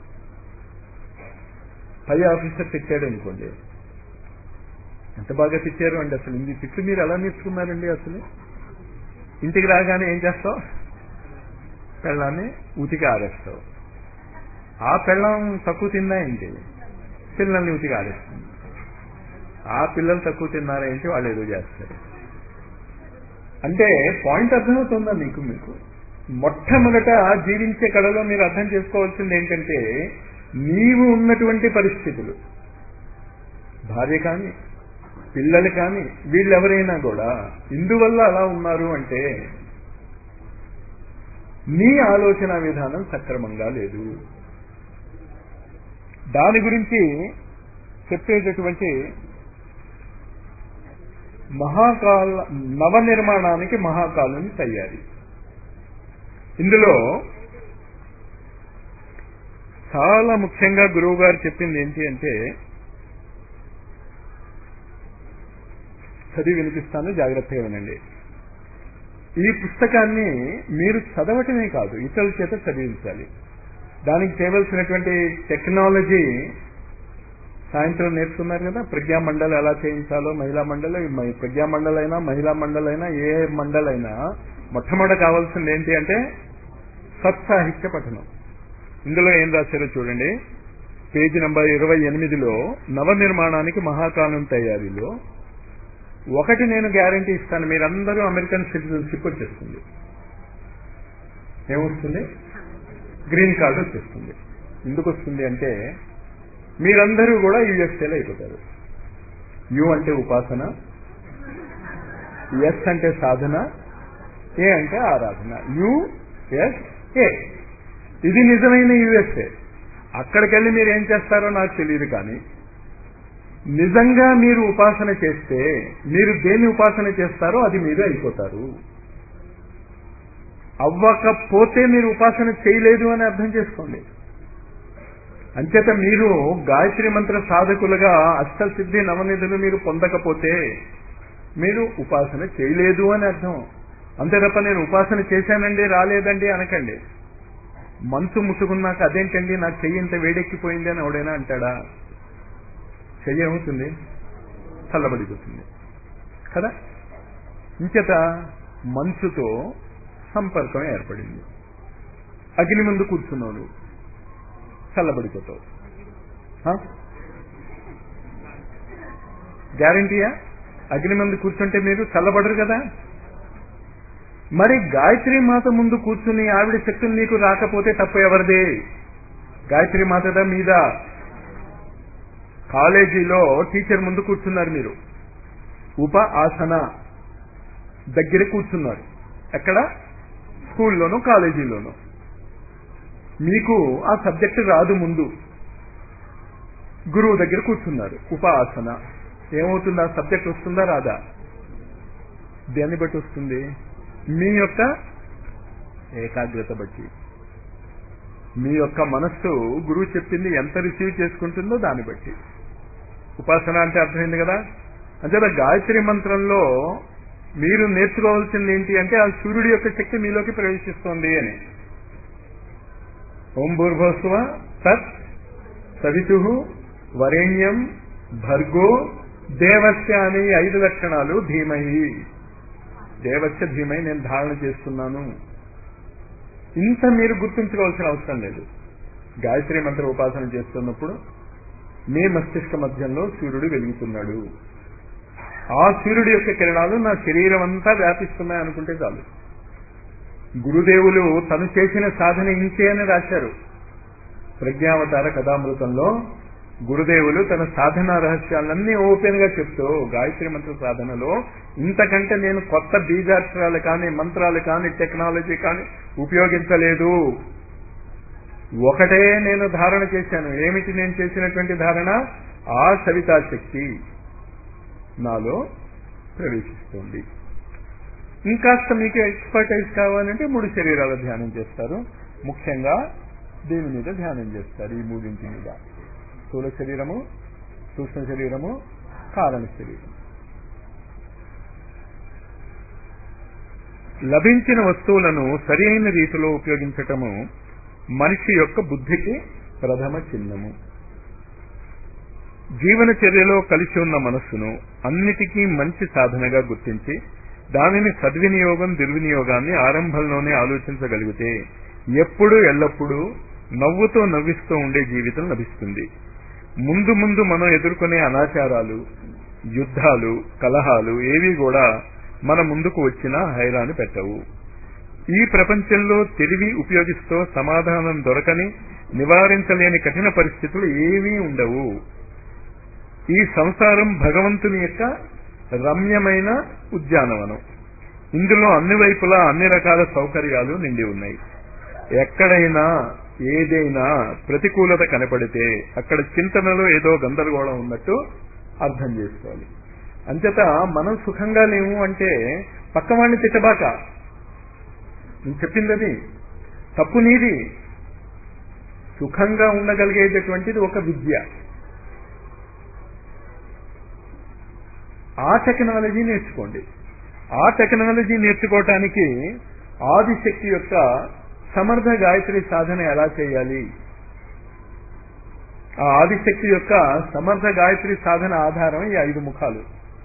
పై ఆఫీసర్ తిట్టాడు అనుకోండి, ఎంత బాగా తిట్టారు అండి, అసలు ఇన్ని తిట్లు మీరు ఎలా నేర్చుకున్నారండి? అసలు ఇంటికి రాగానే ఏం చేస్తావు? పెళ్ళాన్ని ఉతికి ఆరేస్తావు. ఆ పెళ్ళం తక్కువ తిన్నా ఏంటి, పిల్లల్ని ఉతికి ఆరేస్తుంది. ఆ పిల్లలు తక్కువ తిన్నారా ఏంటి, వాళ్ళు ఏదో చేస్తారు. అంటే పాయింట్ అర్థమవుతుందా మీకు? మొట్టమొదట జీవించే కళలో మీరు అర్థం చేసుకోవాల్సింది ఏంటంటే, నీవు ఉన్నటువంటి పరిస్థితులు, భార్య కానీ పిల్లలు కానీ వీళ్ళెవరైనా కూడా ఇందువల్ల అలా ఉన్నారు అంటే నీ ఆలోచన విధానం సక్రమంగా లేదు. దాని గురించి చెప్పేటటువంటి నవనిర్మాణానికి మహాకాలుని తయారీ. ఇందులో చాలా ముఖ్యంగా గురువు గారు చెప్పింది ఏంటి అంటే, చదివి వినిపిస్తాను, జాగ్రత్తగా వినండి. ఈ పుస్తకాన్ని మీరు చదవటమే కాదు, ఇతరుల చేత చదివించాలి. దానికి చేయవలసినటువంటి టెక్నాలజీ సాయంత్రం నేర్చుకున్నారు కదా, ప్రజ్ఞామండలి ఎలా చేయించాలో. మహిళా మండలి, ప్రజ్ఞామండలి అయినా మహిళా మండలి అయినా ఏ మండలి అయినా మొట్టమొదట కావాల్సింది ఏంటి అంటే సత్సాహిత్య పఠనం. ఇందులో ఏం రాశారో చూడండి, పేజీ నంబర్ 28లో నవనిర్మాణానికి మహాకాలం తయారీలో ఒకటి నేను గ్యారంటీ ఇస్తాను, మీరందరూ అమెరికన్ సిటిజన్షిప్ వచ్చేస్తుంది. ఏమొస్తుంది? గ్రీన్ కార్డు వచ్చేస్తుంది. ఎందుకు వస్తుంది అంటే మీరందరూ కూడా యుఎస్ఏలో అయిపోతారు. యు అంటే ఉపాసన, ఎస్ అంటే సాధన, ఏ అంటే ఆరాధన. యుఎస్ఏ, ఇది నిజమైన యుఎస్ఏ. అక్కడికెళ్ళి మీరు ఏం చేస్తారో నాకు తెలియదు, కానీ నిజంగా మీరు ఉపాసన చేస్తే మీరు దేన్ని ఉపాసన చేస్తారో అది మీరు అయిపోతారు. అవ్వకపోతే మీరు ఉపాసన చేయలేదు అని అర్థం చేసుకోండి. అంచేత మీరు గాయత్రి మంత్ర సాధకులుగా అష్టసిద్ధి నవనిధులు మీరు పొందకపోతే మీరు ఉపాసన చేయలేదు అని అర్థం. అంతే తప్ప నేను ఉపాసన చేశానండి రాలేదండి అనకండి. మనసు ముసుగున్నాక అదేంటండి నాకు చెయ్యి ఇంత వేడెక్కిపోయింది అని ఎవడైనా అంటాడా? చెయ్యి ఏమవుతుంది? చల్లబడిపోతుంది కదా. ఇంచేత మనసుతో సంపర్కం ఏర్పడింది. అగ్ని ముందు కూర్చున్నావు, చల్లబడిపోతావు. గ్యారంటీయా? అగ్ని ముందు కూర్చుంటే మీరు చల్లబడరు కదా. మరి గాయత్రి మాత ముందు కూర్చుని ఆవిడ శక్తులు నీకు రాకపోతే తప్పు ఎవరిదే? గాయత్రి మాతదా మీద? కాలేజీలో టీచర్ ముందు కూర్చున్నారు మీరు, ఆసన దగ్గర కూర్చున్నారు. ఎక్కడ? స్కూల్లోనూ కాలేజీలోనూ. మీకు ఆ సబ్జెక్టు రాదు, ముందు గురువు దగ్గర కూర్చున్నారు, ఆసన. ఏమవుతుంది? ఆ సబ్జెక్ట్ వస్తుందా రాదా? దేన్ని బట్టి వస్తుంది? మీ యొక్క ఏకాగ్రత బట్టి. మీ యొక్క మనస్సు గురువు చెప్పింది ఎంత రిసీవ్ చేసుకుంటుందో దాన్ని బట్టి. ఉపాసన అంటే అర్థమైంది కదా. అంటే గాయత్రి మంత్రంలో మీరు నేర్చుకోవాల్సింది ఏంటి అంటే ఆ సూర్యుడి యొక్క శక్తి మీలోకి ప్రవేశిస్తోంది అని. ఓం భూర్భువస్సువః తత్ సవితుః వరేణ్యం భర్గో దేవస్య అనే 5 లక్షణాలు ధీమహి. దేవస్య ధీమహి నేను ధారణ చేస్తున్నాను. ఇంత మీరు గుర్తుంచుకోవాల్సిన అవసరం లేదు. గాయత్రి మంత్ర ఉపాసన చేస్తున్నప్పుడు మీ మస్తిష్క మధ్యంలో సూర్యుడు వెలుగుతున్నాడు. ఆ సూర్యుడి యొక్క కిరణాలు నా శరీరం అంతా వ్యాపిస్తున్నాయి అనుకుంటే చాలు. గురుదేవులు తను చేసిన సాధన ఇంతే అని రాశారు. ప్రజ్ఞావతార కథామృతంలో గురుదేవులు తన సాధనా రహస్యాలన్నీ ఓపెన్ గా చెప్తూ గాయత్రి మంత్ర సాధనలో ఇంతకంటే నేను కొత్త బీజాక్షరాలు కానీ మంత్రాలు కానీ టెక్నాలజీ కానీ ఉపయోగించలేదు. ఒకటే నేను ధారణ చేశాను. ఏమిటి నేను చేసినటువంటి ధారణ? ఆ సవితా శక్తి నాలో ప్రవేశిస్తుంది. ఇంకాస్త మీకు ఎక్స్పర్టైజ్ కావాలంటే 3 శరీరాల ధ్యానం చేస్తారు. ముఖ్యంగా దీని మీద ధ్యానం చేస్తారు. ఈ 3 మీద: స్థూల శరీరము, సూక్ష్మ శరీరము, కారణ శరీరం. లభించిన వస్తువులను సరి అయిన రీతిలో ఉపయోగించటము మనిషి యొక్క బుద్ధికి ప్రథమ చిహ్నము. జీవన చర్యలో కలిసి ఉన్న మనస్సును అన్నిటికీ మంచి సాధనగా గుర్తించి దానిని సద్వినియోగం దుర్వినియోగాన్ని ఆరంభంలోనే ఆలోచించగలిగితే ఎప్పుడూ ఎల్లప్పుడూ నవ్వుతో నవ్విస్తూ ఉండే జీవితం లభిస్తుంది. ముందు ముందు మనం ఎదుర్కొనే అనాచారాలు, యుద్ధాలు, కలహాలు ఏవి కూడా మన ముందుకు వచ్చినా హైరాను పెట్టవు. ఈ ప్రపంచంలో తెలివి ఉపయోగిస్తూ సమాధానం దొరకని, నివారించలేని కఠిన పరిస్థితులు ఏమీ ఉండవు. ఈ సంసారం భగవంతుని యొక్క రమ్యమైన ఉద్యానవనం. ఇందులో అన్ని వైపులా అన్ని రకాల సౌకర్యాలు నిండి ఉన్నాయి. ఎక్కడైనా ఏదైనా ప్రతికూలత కనపడితే అక్కడ చింతనలో ఏదో గందరగోళం ఉన్నట్టు అర్థం చేసుకోవాలి. అంచేత మనం సుఖంగా లేము అంటే పక్కవాడిని తిట్టబాక. నేను చెప్పింది అది తప్పు నీది. సుఖంగా ఉండగలిగేటటువంటిది ఒక విద్య. ఆ టెక్నాలజీ నేర్చుకోండి. ఆ టెక్నాలజీ నేర్చుకోవటానికి ఆదిశక్తి యొక్క సమర్థ గాయత్రి సాధన ఎలా చేయాలి? ఆ ఆదిశక్తి యొక్క సమర్థ గాయత్రి సాధన ఆధారం ఈ 5 ముఖాలు: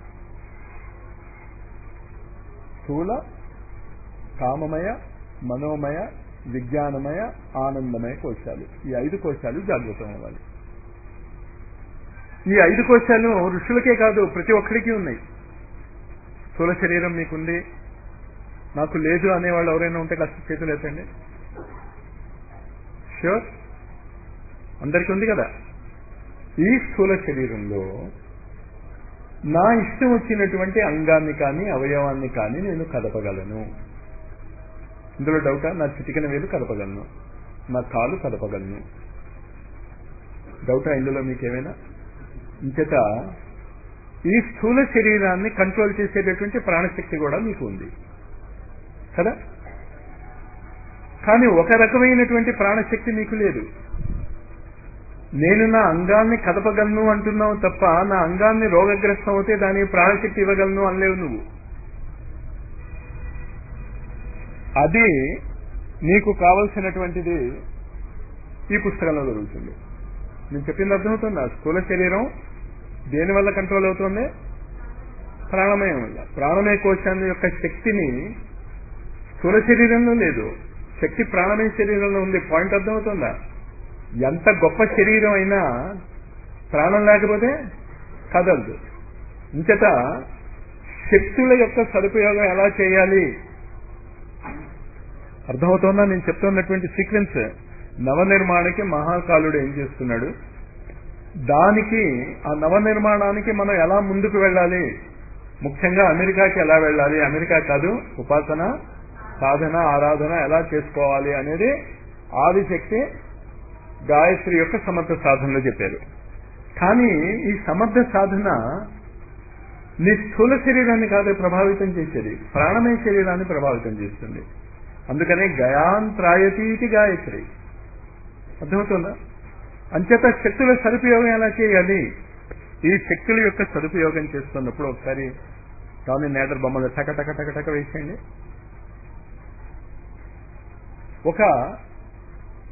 స్థూల, కామమయ, మనోమయ, విజ్ఞానమయ, ఆనందమయ కోశాలు. ఈ 5 కోశాలు జాగృతం అవ్వాలి. ఈ 5 కోశాలు ఋషులకే కాదు, ప్రతి ఒక్కరికి ఉన్నాయి. స్థూల శరీరం మీకుంది, నాకు లేదు అనేవాళ్ళు ఎవరైనా ఉంటే కాస్త చేతులు ఎత్తండి. ష్యూర్, అందరికీ ఉంది కదా. ఈ స్థూల శరీరంలో నా ఇష్టం వచ్చినటువంటి అంగాన్ని కానీ అవయవాన్ని కానీ నేను కదపగలను. ఇందులో డౌటా? నా చిటికెన వేలు కదపగలను, నా కాలు కదపగలను. డౌటా ఇందులో మీకేమైనా? ఇంచేత ఈ స్థూల శరీరాన్ని కంట్రోల్ చేసేటటువంటి ప్రాణశక్తి కూడా మీకు ఉంది కదా. కానీ ఒక రకమైనటువంటి ప్రాణశక్తి మీకు లేదు. నేను నా అంగాన్ని కదపగలను అంటున్నావు తప్ప నా అంగాన్ని రోగగ్రస్తం అవుతే దానికి ప్రాణశక్తి ఇవ్వగలను అనలేవు నువ్వు. అది నీకు కావలసినటువంటిది ఈ పుస్తకంలో దొరుకుతుంది. నేను చెప్పింది అర్థమవుతుందా? స్థూల శరీరం దేనివల్ల కంట్రోల్ అవుతుంది? ప్రాణమయం వల్ల. ప్రాణమయ కోశాన్ని యొక్క శక్తిని స్థూల శరీరంలో లేదు, శక్తి ప్రాణమయ శరీరంలో ఉంది. పాయింట్ అర్థమవుతుందా? ఎంత గొప్ప శరీరం అయినా ప్రాణం లేకపోతే కదలదు. ఇంచేత శక్తుల యొక్క సదుపయోగం ఎలా చేయాలి అర్థమవుతుందా? నేను చెప్తున్నటువంటి సీక్వెన్స్. నవనిర్మాణానికి మహాకాలుడు ఏం చేస్తున్నాడు, దానికి ఆ నవనిర్మాణానికి మనం ఎలా ముందుకు వెళ్ళాలి, ముఖ్యంగా అమెరికాకి ఎలా వెళ్ళాలి, అమెరికా కాదు ఉపాసన సాధన ఆరాధన ఎలా చేసుకోవాలి అనేది ఆదిశక్తి గాయత్రి యొక్క సమర్థ సాధనలో చెప్పారు. కానీ ఈ సమర్థ సాధన నీ స్థూల శరీరాన్ని కాదు ప్రభావితం చేసేది, ప్రాణమయ శరీరాన్ని ప్రభావితం చేస్తుంది. అందుకనే గయాంత్రాయతీతి గాయత్రి. అర్థమవుతుందా? అంచేత శక్తుల సదుపయోగం ఎలా చేయాలి? ఈ శక్తుల యొక్క సదుపయోగం చేస్తున్నప్పుడు ఒకసారి టామీ నేడర్ బొమ్మలు టక టక టక టక వేసేయండి. ఒక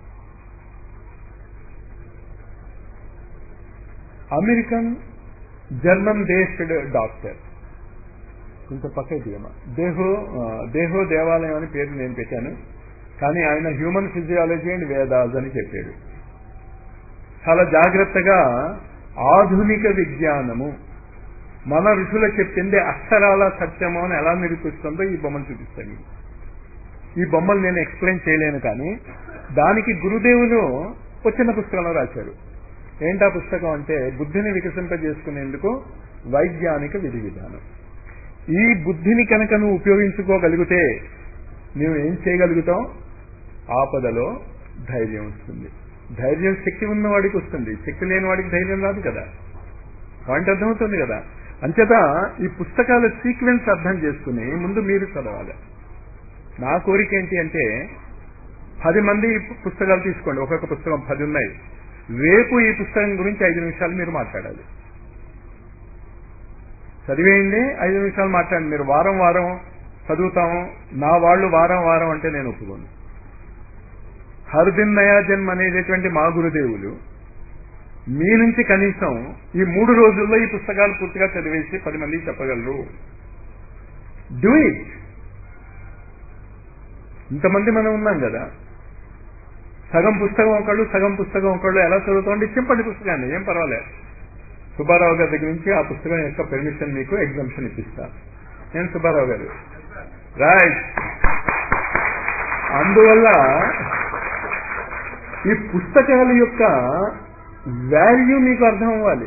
అమెరికన్ జర్మన్ బేస్డ్ డాక్టర్, కొంచెం పక్కకి తీయమా, దేహో దేవాలయం అని పేరు నేను పెట్టాను, కానీ ఆయన హ్యూమన్ ఫిజియాలజీ అండ్ వేదాస్ అని చెప్పాడు. చాలా జాగ్రత్తగా ఆధునిక విజ్ఞానము మన ఋషులు చెప్పింది అక్షరాల సత్యము అని ఎలా నిరూపిస్తుందో ఈ బొమ్మను చూపిస్తాను. ఈ బొమ్మలు నేను ఎక్స్ప్లెయిన్ చేయలేను, కానీ దానికి గురుదేవులు వచ్చిన పుస్తకంలో రాశారు. ఏంటా పుస్తకం అంటే బుద్ధిని వికసింపజేసుకునేందుకు వైజ్ఞానిక విధి విధానం. ఈ బుద్ధిని కనుక నువ్వు ఉపయోగించుకోగలిగితే నువ్వు ఏం చేయగలుగుతావు? ఆపదలో ధైర్యం వస్తుంది. ధైర్యం శక్తి ఉన్నవాడికి వస్తుంది, శక్తి లేని వాడికి ధైర్యం రాదు కదా. పాయింట్ అర్థమవుతుంది కదా. అంచేత ఈ పుస్తకాల సీక్వెన్స్ అర్థం చేసుకుని ముందు మీరు చదవాలి. నా కోరిక ఏంటి అంటే 10 మంది పుస్తకాలు తీసుకోండి, ఒక్కొక్క పుస్తకం 10 ఉన్నాయి. రేపు ఈ పుస్తకం గురించి 5 నిమిషాలు మీరు మాట్లాడాలి. చదివేయండి, 5 నిమిషాలు మాట్లాడండి. మీరు వారం వారం చదువుతాము, నా వాళ్ళు వారం వారం అంటే నేను ఒప్పుకోను. హర్ దిన్ నయా జన్మ అనేటటువంటి మా గురుదేవులు మీ నుంచి కనీసం ఈ 3 రోజుల్లో ఈ పుస్తకాలు పూర్తిగా చదివేసి 10 మందికి చెప్పగలరు. Do it. ఇంతమంది మనం ఉన్నాం కదా, సగం పుస్తకం ఒకళ్ళు సగం పుస్తకం ఒకళ్ళు ఎలా చదువుతామండి? చింపండి పుస్తకాన్ని, ఏం పర్వాలేదు. సుబ్బారావు గారి దగ్గర నుంచి ఆ పుస్తకం యొక్క పర్మిషన్ మీకు ఎగ్జామ్షన్ ఇప్పిస్తా. నేను సుబ్బారావు గారు రైట్. అందువల్ల ఈ పుస్తకాల యొక్క వాల్యూ మీకు అర్థం అవ్వాలి.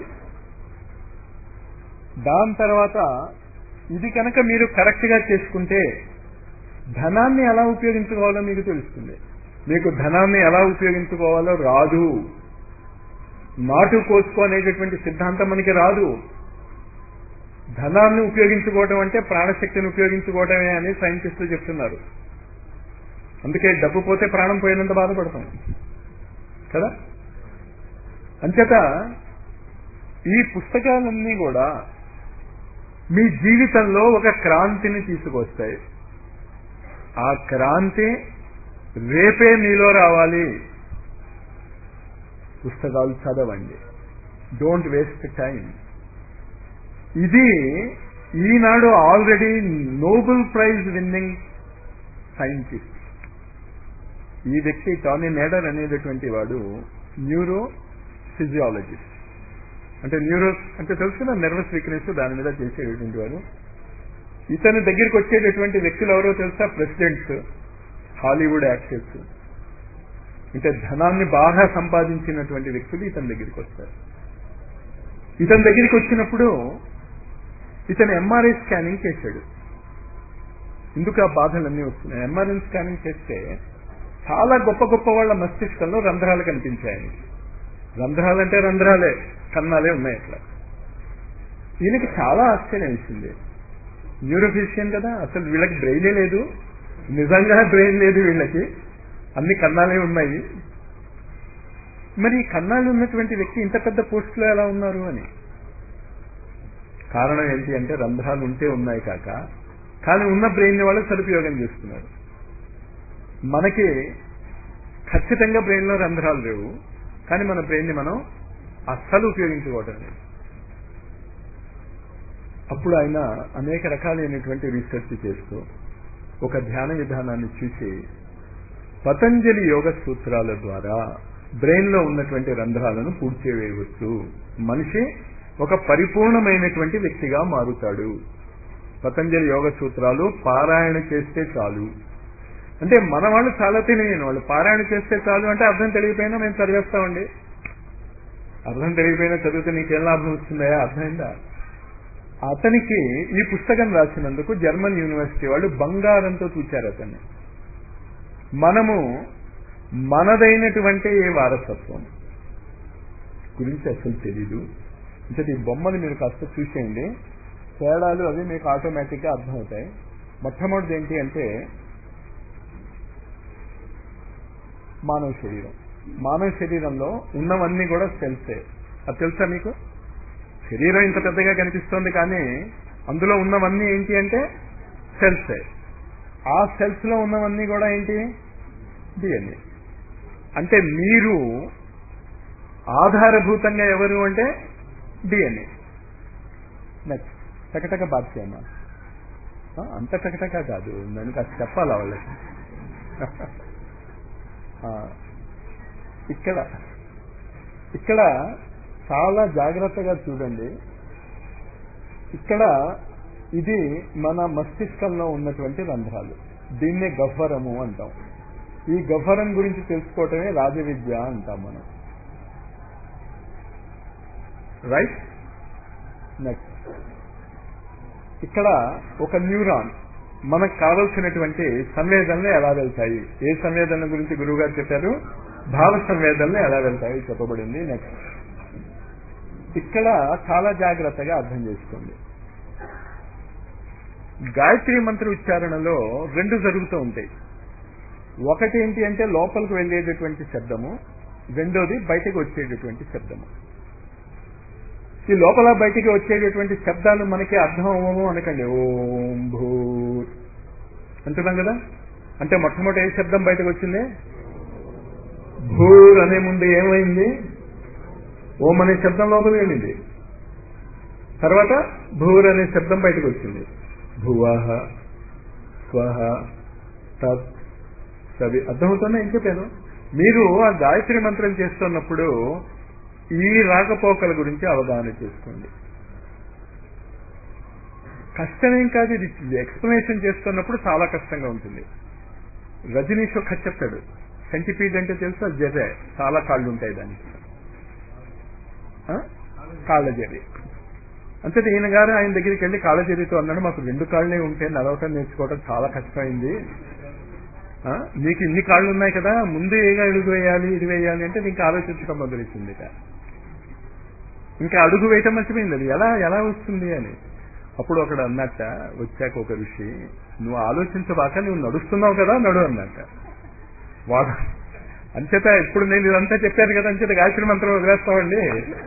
దాని తర్వాత ఇది కనుక మీరు కరెక్ట్ గా చేసుకుంటే ధనాన్ని ఎలా ఉపయోగించుకోవాలో మీకు తెలుస్తుంది. మీకు ధనాన్ని ఎలా ఉపయోగించుకోవాలో రాదు. నాటు కోసుకో అనేటటువంటి సిద్ధాంతం మనకి రాదు. ధనాన్ని ఉపయోగించుకోవడం అంటే ప్రాణశక్తిని ఉపయోగించుకోవడమే అని సైంటిస్టులు చెప్తున్నారు. అందుకే డబ్బు పోతే ప్రాణం పోయినంత బాధపడతాం కదా. అంచేత ఈ పుస్తకాలన్నీ కూడా మీ జీవితంలో ఒక క్రాంతిని తీసుకొస్తాయి. ఆ క్రాంతి రేపే మీలో రావాలి. పుస్తకాలు చదవండి, డోంట్ వేస్ట్ టైం. ఇది ఈనాడు already Nobel prize winning scientist ఈ వ్యక్తి టానీ నేడర్ అనేటటువంటి వాడు న్యూరో ఫిజియాలజిస్ట్. అంటే న్యూరో అంటే తెలుసు కదా, నర్వస్ వీక్నెస్, దాని మీద చేసేటటువంటి వాడు. ఇతని దగ్గరికి వచ్చేటటువంటి వ్యక్తులు ఎవరో తెలుసా? Presidents, Hollywood actors. అంటే ధనాన్ని బాగా సంపాదించినటువంటి వ్యక్తులు ఇతని దగ్గరికి వస్తారు. ఇతని దగ్గరికి వచ్చినప్పుడు ఇతను ఎంఆర్ఐ స్కానింగ్ చేశాడు. ఎందుకు ఆ బాధలన్నీ వస్తున్నాయి? ఎంఆర్ఐ స్కానింగ్ చేస్తే చాలా గొప్ప గొప్ప వాళ్ళ మస్తిష్కంలో రంధ్రాలు కనిపించాయి. రంధ్రాలంటే రంధ్రాలే, కన్నాలే ఉన్నాయి అట్లా. ఈయనకి చాలా ఆశ్చర్యం వేసింది. న్యూరోఫిజిషియన్ కదా, అసలు వీళ్ళకి బ్రెయినే లేదు, నిజంగా బ్రెయిన్ లేదు వీళ్ళకి, అన్ని కన్నాలే ఉన్నాయి. మరి ఈ కన్నాలు ఉన్నటువంటి వ్యక్తి ఇంత పెద్ద పోస్టులో ఎలా ఉన్నారు అని. కారణం ఏంటి అంటే రంధ్రాలు ఉంటే ఉన్నాయి కాక, కానీ ఉన్న బ్రెయిన్ వాళ్ళు సదుపయోగం చేస్తున్నారు. మనకి ఖచ్చితంగా బ్రెయిన్ లో రంధ్రాలు లేవు, కానీ మన బ్రెయిన్ ని మనం అస్సలు ఉపయోగించుకోవటం లేదు. అప్పుడు ఆయన అనేక రకాలైనటువంటి రీసెర్చ్ చేస్తూ ఒక ధ్యాన విధానాన్ని చూసి పతంజలి యోగ సూత్రాల ద్వారా బ్రెయిన్ లో ఉన్నటువంటి రంధ్రాలను పూడ్చివేయవచ్చు. మనిషి ఒక పరిపూర్ణమైనటువంటి వ్యక్తిగా మారుతాడు. పతంజలి యోగ సూత్రాలు పారాయణ చేస్తే చాలు. అంటే మన వాళ్ళు చాలా తెలియని వాళ్ళు పారాయణ చేస్తే చాలు అంటే అర్థం తెలియపోయినా మేము చదివేస్తామండి. అర్థం తెలియపోయినా చదివితే నీకేం లాభం వస్తుందా? అర్థమైందా? అతనికి ఈ పుస్తకం రాసినందుకు జర్మన్ యూనివర్సిటీ వాళ్ళు బంగారంతో చూచారు అతన్ని. మనము మనదైనటువంటి ఏ వారసత్వం గురించి అసలు తెలీదు. అంటే ఈ బొమ్మలు మీరు కాస్త చూసేయండి, తేడాలు అవి మీకు ఆటోమేటిక్ గా అర్థమవుతాయి. మొట్టమొదటిది ఏంటి అంటే మానవ శరీరం. మానవ శరీరంలో ఉన్నవన్నీ కూడా సెల్సే. అది తెలుసా మీకు? శరీరం ఇంత పెద్దగా కనిపిస్తోంది, కానీ అందులో ఉన్నవన్నీ ఏంటి అంటే సెల్సే. ఆ సెల్స్ లో ఉన్నవన్నీ కూడా ఏంటి? డిఎన్ఏ. అంటే మీరు ఆధారభూతంగా ఎవరు అంటే డిఎన్ఏ. నెక్స్ట్ టకటక బాధ్యమా, అంత టకటక కాదు, నేను కాస్త చెప్పాలా వాళ్ళకి. ఇక్కడ ఇక్కడ చాలా జాగ్రత్తగా చూడండి. ఇక్కడ ఇది మన మస్తిష్కంలో ఉన్నటువంటి రంధ్రాలు, దీన్నే గహ్వరము అంటాం. ఈ గహ్వరం గురించి తెలుసుకోవటమే రాజవిద్య అంటాం మనం. రైట్. నెక్స్ట్ ఇక్కడ ఒక న్యూరాన్ మనకు కావలసినటువంటి సంవేదనలు ఎలా వెళ్తాయి, ఏ సంవేదన గురించి గురువు గారు చెప్పారు, భావ సంవేదనలు ఎలా వెళ్తాయి చెప్పబడింది. నెక్స్ట్ ఇక్కడ చాలా జాగ్రత్తగా అర్థం చేసుకోండి. గాయత్రి మంత్ర ఉచ్చారణలో రెండు జరుగుతూ ఉంటాయి. ఒకటి ఏంటి అంటే లోపలికి వెళ్ళేటటువంటి శబ్దము, రెండోది బయటకు వచ్చేటటువంటి శబ్దము. ఈ లోపల బయటికి వచ్చేటటువంటి శబ్దాలు మనకి అర్థం అవ్వము అనకండి. ఓం భూ అంటున్నాం కదా, అంటే మొట్టమొదటి ఏ శబ్దం బయటకు వచ్చింది, భూర్ అనే ముందు ఏమైంది, ఓం అనే శబ్దం లోపలికి వెళ్ళింది, తర్వాత భూర్ అనే శబ్దం బయటకు వచ్చింది. భువః స్వః తత్ సవి. అర్థమవుతుందా ఏం చెప్పాను? మీరు ఆ గాయత్రి మంత్రం చేస్తున్నప్పుడు ఈ రాకపోకల గురించి అవగాహన చేసుకోండి. కష్టమేం కాదు, ఇది ఎక్స్ప్లెనేషన్ చేస్తున్నప్పుడు చాలా కష్టంగా ఉంటుంది. రజనీష్ ఒక చెప్తాడు, సెంటిపీడ్ అంటే తెలుసా, జర్రే, చాలా కాళ్ళు ఉంటాయి దానికి, కాళ్ళ జర్రి. అంతే ఈయన గారు ఆయన దగ్గరికి వెళ్ళి కాళ్ళ జర్రితో అన్నాడు, మాకు 2 కాళ్ళే ఉంటే నడవటం నేర్చుకోవటం చాలా కష్టమైంది, నీకు ఇన్ని కాళ్ళు ఉన్నాయి కదా, ముందు ఏగా అడుగు వేయాలి ఇది వేయాలి అంటే నీకు ఆలోచించడం మొదలెట్టింది. ఇంకా అడుగు వేయటం మర్చిపోయింది, అది ఎలా ఎలా వస్తుంది అని. అప్పుడు ఒకడు అన్నట్ట, వచ్చాక ఒక ఋషి, నువ్వు ఆలోచించబాక నువ్వు నడుస్తున్నావు కదా నడు అన్నట్ట. వాడు అంచేత ఇప్పుడు నేను ఇదంతా చెప్పాను కదా అంచేత గాయత్రి మంత్రం వదిలేస్తామండి.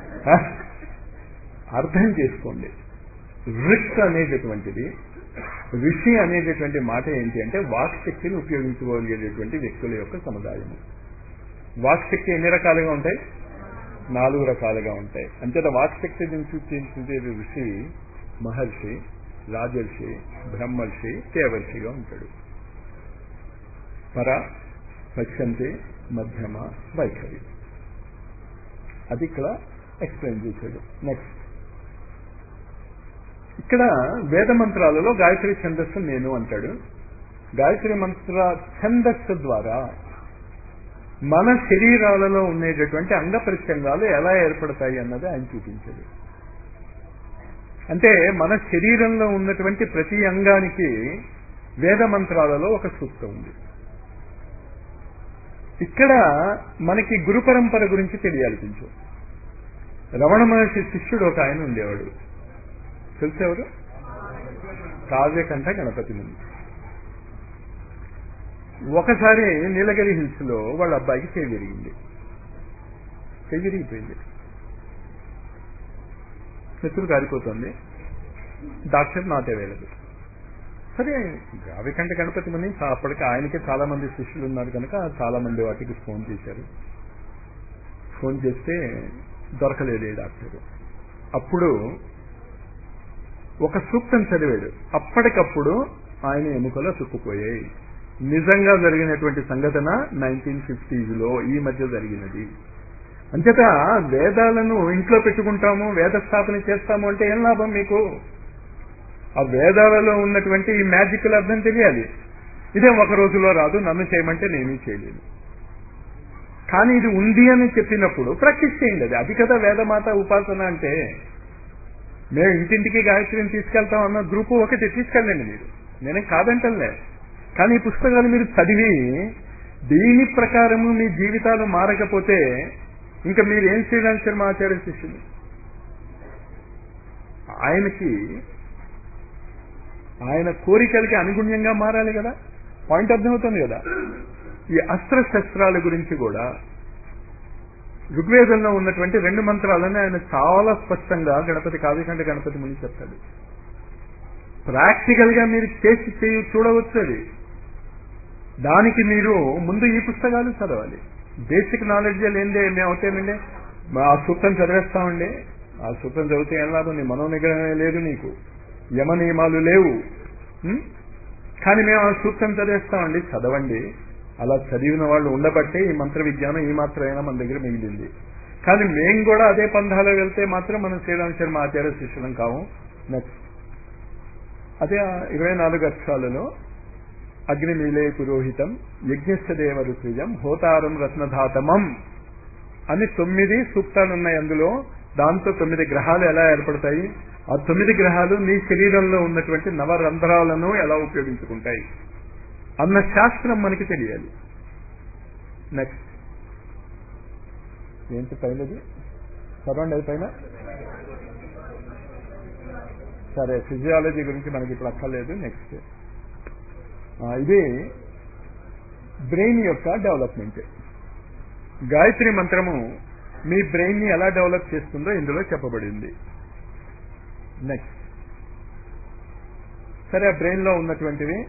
అర్థం చేసుకోండి. రిక్ అనేటటువంటిది, ఋషి అనేటటువంటి మాట ఏంటి అంటే వాక్శక్తిని ఉపయోగించుకోగలిగేటటువంటి వ్యక్తుల యొక్క సముదాయము. వాక్శక్తి ఎన్ని రకాలుగా ఉంటాయి, 4 రకాలుగా ఉంటాయి. అంచేత వాక్శక్తిని సూచించే ఋషి మహర్షి, రాజర్షి, బ్రహ్మర్షి, దేవర్షిగా ఉంటాడు. పర, పశ్యంతి, మధ్యమ, వైఖరి. అది ఇక్కడ ఎక్స్ప్లెయిన్ చేశాడు. నెక్స్ట్ ఇక్కడ వేద మంత్రాలలో గాయత్రి ఛందస్సు నేను అంటాడు. గాయత్రి మంత్ర ఛందస్సు ద్వారా మన శరీరాలలో ఉండేటటువంటి అంగ ప్రత్యంగాలు ఎలా ఏర్పడతాయి అన్నది ఆయన చూపించాడు. అంటే మన శరీరంలో ఉన్నటువంటి ప్రతి అంగానికి వేద మంత్రాలలో ఒక సూక్తం ఉంది. ఇక్కడ మనకి గురు పరంపర గురించి తెలియాల్సించు. రమణ మహర్షి శిష్యుడు ఒక ఆయన ఉండేవాడు, తెలిసేవారు, కావ్యకంఠ గణపతి ముందు. ఒకసారి నీలగిరి హిల్స్ లో వాళ్ళ అబ్బాయికి చెయ్యి విరిగింది, చెయ్యి విరిగిపోయింది, నెత్తురు కారిపోతుంది, డాక్టర్ నాటే వేయలేదు. సరే కావ్యకంఠ గణపతి ముందు అప్పటికి ఆయనకే చాలా మంది శిష్యులు ఉన్నారు కనుక చాలా మంది వాటికి ఫోన్ చేశారు. ఫోన్ చేస్తే దొరకలేదు డాక్టర్. అప్పుడు ఒక సూక్తం చదివాడు, అప్పటికప్పుడు ఆయన ఎముకలో చుక్కుపోయాయి. నిజంగా జరిగినటువంటి సంఘటన 1950s లో ఈ మధ్య జరిగినది. అంచేత వేదాలను ఇంట్లో పెట్టుకుంటాము, వేద స్థాపన చేస్తాము అంటే ఏం లాభం మీకు? ఆ వేదాలలో ఉన్నటువంటి ఈ మ్యాజికల్ అర్థం తెలియాలి. ఇదే ఒక రోజులో రాదు, నన్ను చేయమంటే నేనే చేయలేను. కానీ ఇది ఉంది అని చెప్పినప్పుడు ప్రాక్టీస్ చేయండి. అది కదా వేదమాత ఉపాసన అంటే. మేము ఇంటింటికి గాయత్రిని తీసుకెళ్తాం అన్న గ్రూపు ఒకటి తీసుకెళ్ళండి మీరు, నేనేం కాదంటలే. కానీ ఈ పుస్తకాలు మీరు చదివి దీని ప్రకారము మీ జీవితాలు మారకపోతే ఇంకా మీరు ఏం శ్రీరామ్ శర్మ ఆచార్య శిష్యులు. ఆయన కోరికలకి అనుగుణ్యంగా మారాలి కదా. పాయింట్ అర్థమవుతుంది కదా. ఈ అస్త్రశస్త్రాల గురించి కూడా ఋగ్వేదంలో ఉన్నటువంటి 2 మంత్రాలను ఆయన చాలా స్పష్టంగా గణపతి కావ్యకంఠ గణపతి ముందు చెప్తాడు. ప్రాక్టికల్ గా మీరు చేసి చూడవచ్చు. అది దానికి మీరు ముందు ఈ పుస్తకాలు చదవాలి. బేసిక్ నాలెడ్జ్ లేదే మేము అవుతామండి, ఆ సూక్తం చదివేస్తామండి, ఆ సూత్రం చదివితే ఏం లాభం? నీ మనోనిగ్రహమే లేదు, నీకు యమ నియమాలు లేవు. కానీ మేము ఆ సూత్రం చదివేస్తామండి. చదవండి. అలా చదివిన వాళ్ళు ఉండబట్టే ఈ మంత్ర విజ్ఞానం ఈ మాత్రమైనా మన దగ్గర మిగిలింది. కానీ మేము కూడా అదే పంధాలో వెళ్తే మాత్రం మనం శ్రీరామ శర్మ ఆచార్య శిష్యులం కావు. నెక్స్ట్ అదే 24 అక్షరాలలో అగ్నిమీలే పురోహితం యజ్ఞస్య దేవ ఋత్విజం హోతారం రత్నధాతమం అని 9 సూక్తాలు ఉన్నాయి అందులో. దాంతో 9 గ్రహాలు ఎలా ఏర్పడతాయి, ఆ 9 గ్రహాలు నీ శరీరంలో ఉన్నటువంటి నవరంధ్రాలను ఎలా ఉపయోగించుకుంటాయి అన్న శాస్త్రం మనకి తెలియాలి. నెక్స్ట్ ఏంటి పైనది? చదవండి అది పైన. సరే, ఫిజియాలజీ గురించి మనకి ఇప్పుడు అక్కర్లేదు. నెక్స్ట్ ఇది బ్రెయిన్ యొక్క డెవలప్మెంట్. గాయత్రి మంత్రము మీ బ్రెయిన్ ని ఎలా డెవలప్ చేస్తుందో ఇందులో చెప్పబడింది. నెక్స్ట్ సరే, ఆ బ్రెయిన్ లో ఉన్నటువంటివి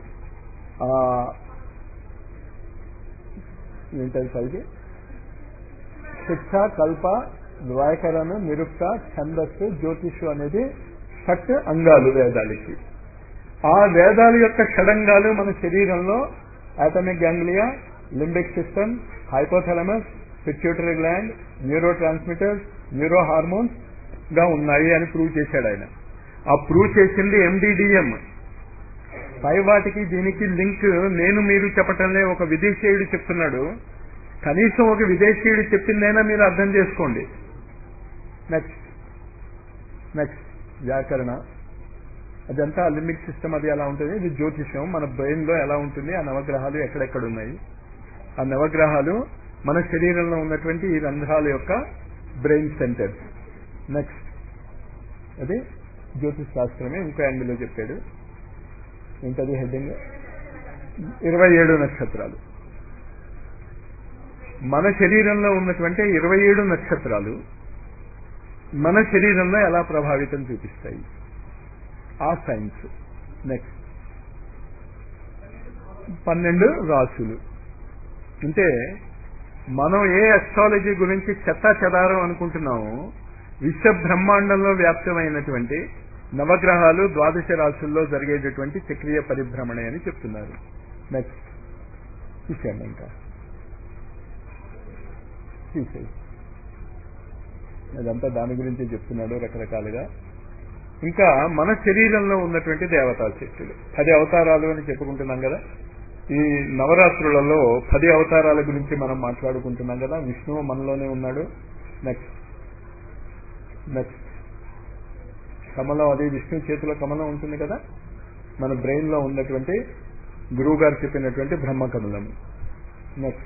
ఏంటది? పైకి శిక్ష, కల్ప, వ్యాకరణ, నిరుక్త, ఛందస్సు, జ్యోతిషు అనేది షట్ అంగాలు వేదాలకి. ఆ వేదాల యొక్క షడంగాలు మన శరీరంలో atomic ganglia, limbic system, hypothalamus, pituitary gland, neuro transmitters, neuro hormones గా ఉన్నాయి అని ప్రూవ్ చేశాడు ఆయన. ఆ ప్రూవ్ చేసింది MDDM. పై వాటికి దీనికి లింక్ నేను మీరు చెప్పటంలే, ఒక విదేశీయుడు చెప్తున్నాడు. కనీసం ఒక విదేశీయుడు చెప్పిందైనా మీరు అర్థం చేసుకోండి. నెక్స్ట్ వ్యాకరణ, అదంతా లింబిక్ సిస్టమ్, అది ఎలా ఉంటుంది. ఇది జ్యోతిషం, మన బ్రెయిన్ లో ఎలా ఉంటుంది, ఆ నవగ్రహాలు ఎక్కడెక్కడ ఉన్నాయి, ఆ నవగ్రహాలు మన శరీరంలో ఉన్నటువంటి ఈ రంధ్రాల యొక్క బ్రెయిన్ సెంటర్స్. నెక్స్ట్ అది జ్యోతిష్ శాస్త్రమే ఇంకో యాంగిల్లో చెప్పాడు. ఏంటది హెడ్డింగ్? 27 నక్షత్రాలు. మన శరీరంలో ఉన్నటువంటి 27 నక్షత్రాలు మన శరీరంలో ఎలా ప్రభావితం చూపిస్తాయి, ఆ సైన్స్. నెక్స్ట్ 12 రాసులు. అంటే మనం ఏ అస్ట్రాలజీ గురించి చెత్తా చెదారం అనుకుంటున్నామో, విశ్వ బ్రహ్మాండంలో వ్యాప్తమైనటువంటి నవగ్రహాలు 12 రాశుల్లో జరిగేటటువంటి చక్రీయ పరిభ్రమణ అని చెప్తున్నారు. నెక్స్ట్ తీసేయండి, ఇంకా తీసేయి. అదంతా దాని గురించి చెప్తున్నాడు రకరకాలుగా. ఇంకా మన శరీరంలో ఉన్నటువంటి దేవతా శక్తులు 10 అవతారాలు అని చెప్పుకుంటున్నాం కదా. ఈ నవరాత్రులలో 10 అవతారాల గురించి మనం మాట్లాడుకుంటున్నాం కదా. విష్ణువు మనలోనే ఉన్నాడు. నెక్స్ట్ కమలం, అది విష్ణు చేతిలో కమలం ఉంటుంది కదా. మన బ్రెయిన్ లో ఉన్నటువంటి గురువు గారు చెప్పినటువంటి బ్రహ్మ కమలం. నెక్స్ట్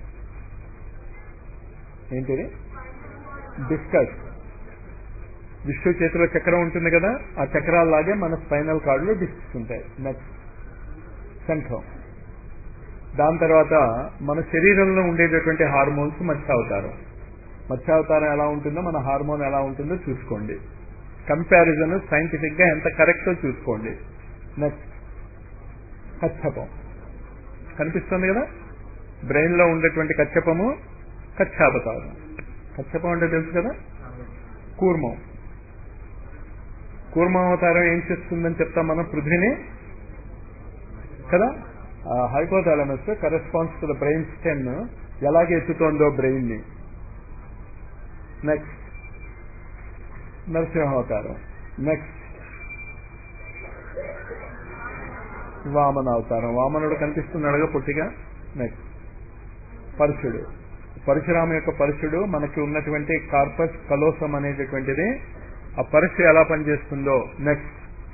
ఏంటిది? డిస్కస్. విష్ణు చేతిలో చక్రం ఉంటుంది కదా, ఆ చక్రాల్లాగే మన స్పైనల్ కార్డులో డిస్క్స్ ఉంటాయి. నెక్స్ట్ శంఖం. దాని తర్వాత మన శరీరంలో ఉండేటటువంటి హార్మోన్స్ మత్స్యావతారం. మత్స్యావతారం ఎలా ఉంటుందో మన హార్మోన్ ఎలా ఉంటుందో చూసుకోండి. కంపారిజన్ సైంటిఫిక్ గా ఎంత కరెక్టో చూసుకోండి. నెక్స్ట్ కచ్చపం కనిపిస్తుంది కదా, బ్రెయిన్ లో ఉండేటువంటి కచ్చపము కచ్చావతారం. కచ్చపం అంటే తెలుసు కదా, కూర్మం. కూర్మావతారం ఏం చేస్తుందని చెప్తాం మనం, పృథ్వీని కదా. Hypothalamus corresponds to the brain stem, ఎలాగే ఎత్తుతోందో బ్రెయిన్ ని. నెక్స్ట్ నరసింహావతారం. నెక్స్ట్ వామన అవతారం. వామనుడు కనిపిస్తున్నాడుగా పొట్టిగా. నెక్స్ట్ పరశుడు. పరశురామ యొక్క పరశుడు మనకి ఉన్నటువంటి కార్పస్ కలోసం అనేటటువంటిది, ఆ పరశు ఎలా పనిచేస్తుందో. Next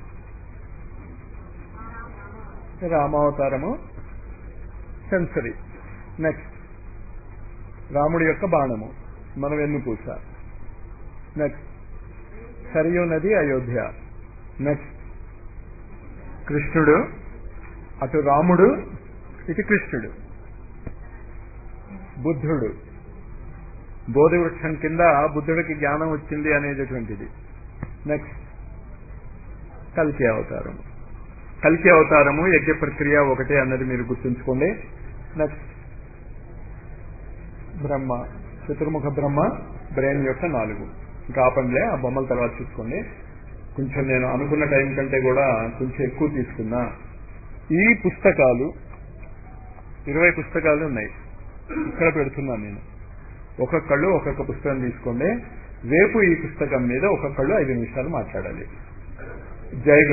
రామావతారము sensory. నెక్స్ట్ రాముడి యొక్క బాణము మన వెన్నుపూస. నెక్స్ట్ సరియు నది అయోధ్య. నెక్స్ట్ కృష్ణుడు, అటు రాముడు ఇటు కృష్ణుడు. బుద్ధుడు, బోధి వృక్షం కింద బుద్ధుడికి జ్ఞానం వచ్చింది అనేటటువంటిది. నెక్స్ట్ కల్కి అవతారం. కల్కి అవతారము యజ్ఞ ప్రక్రియ ఒకటే అన్నది మీరు గుర్తుంచుకోండి. నెక్స్ట్ బ్రహ్మ, చతుర్ముఖ బ్రహ్మ, బ్రెయిన్ యొక్క 4. ఇంకా ఆపండిలే, ఆ బొమ్మల తర్వాత చూసుకోండి. కొంచెం నేను అనుకున్న టైం కంటే కూడా కొంచెం ఎక్కువ తీసుకున్నా. ఈ పుస్తకాలు 20 పుస్తకాలు ఉన్నాయి, ఇక్కడ పెడుతున్నాను నేను. ఒక్కొక్కళ్ళు ఒక్కొక్క పుస్తకం తీసుకోండి. రేపు ఈ పుస్తకం మీద ఒక్కొక్కళ్ళు 5 నిమిషాలు మాట్లాడాలి. జై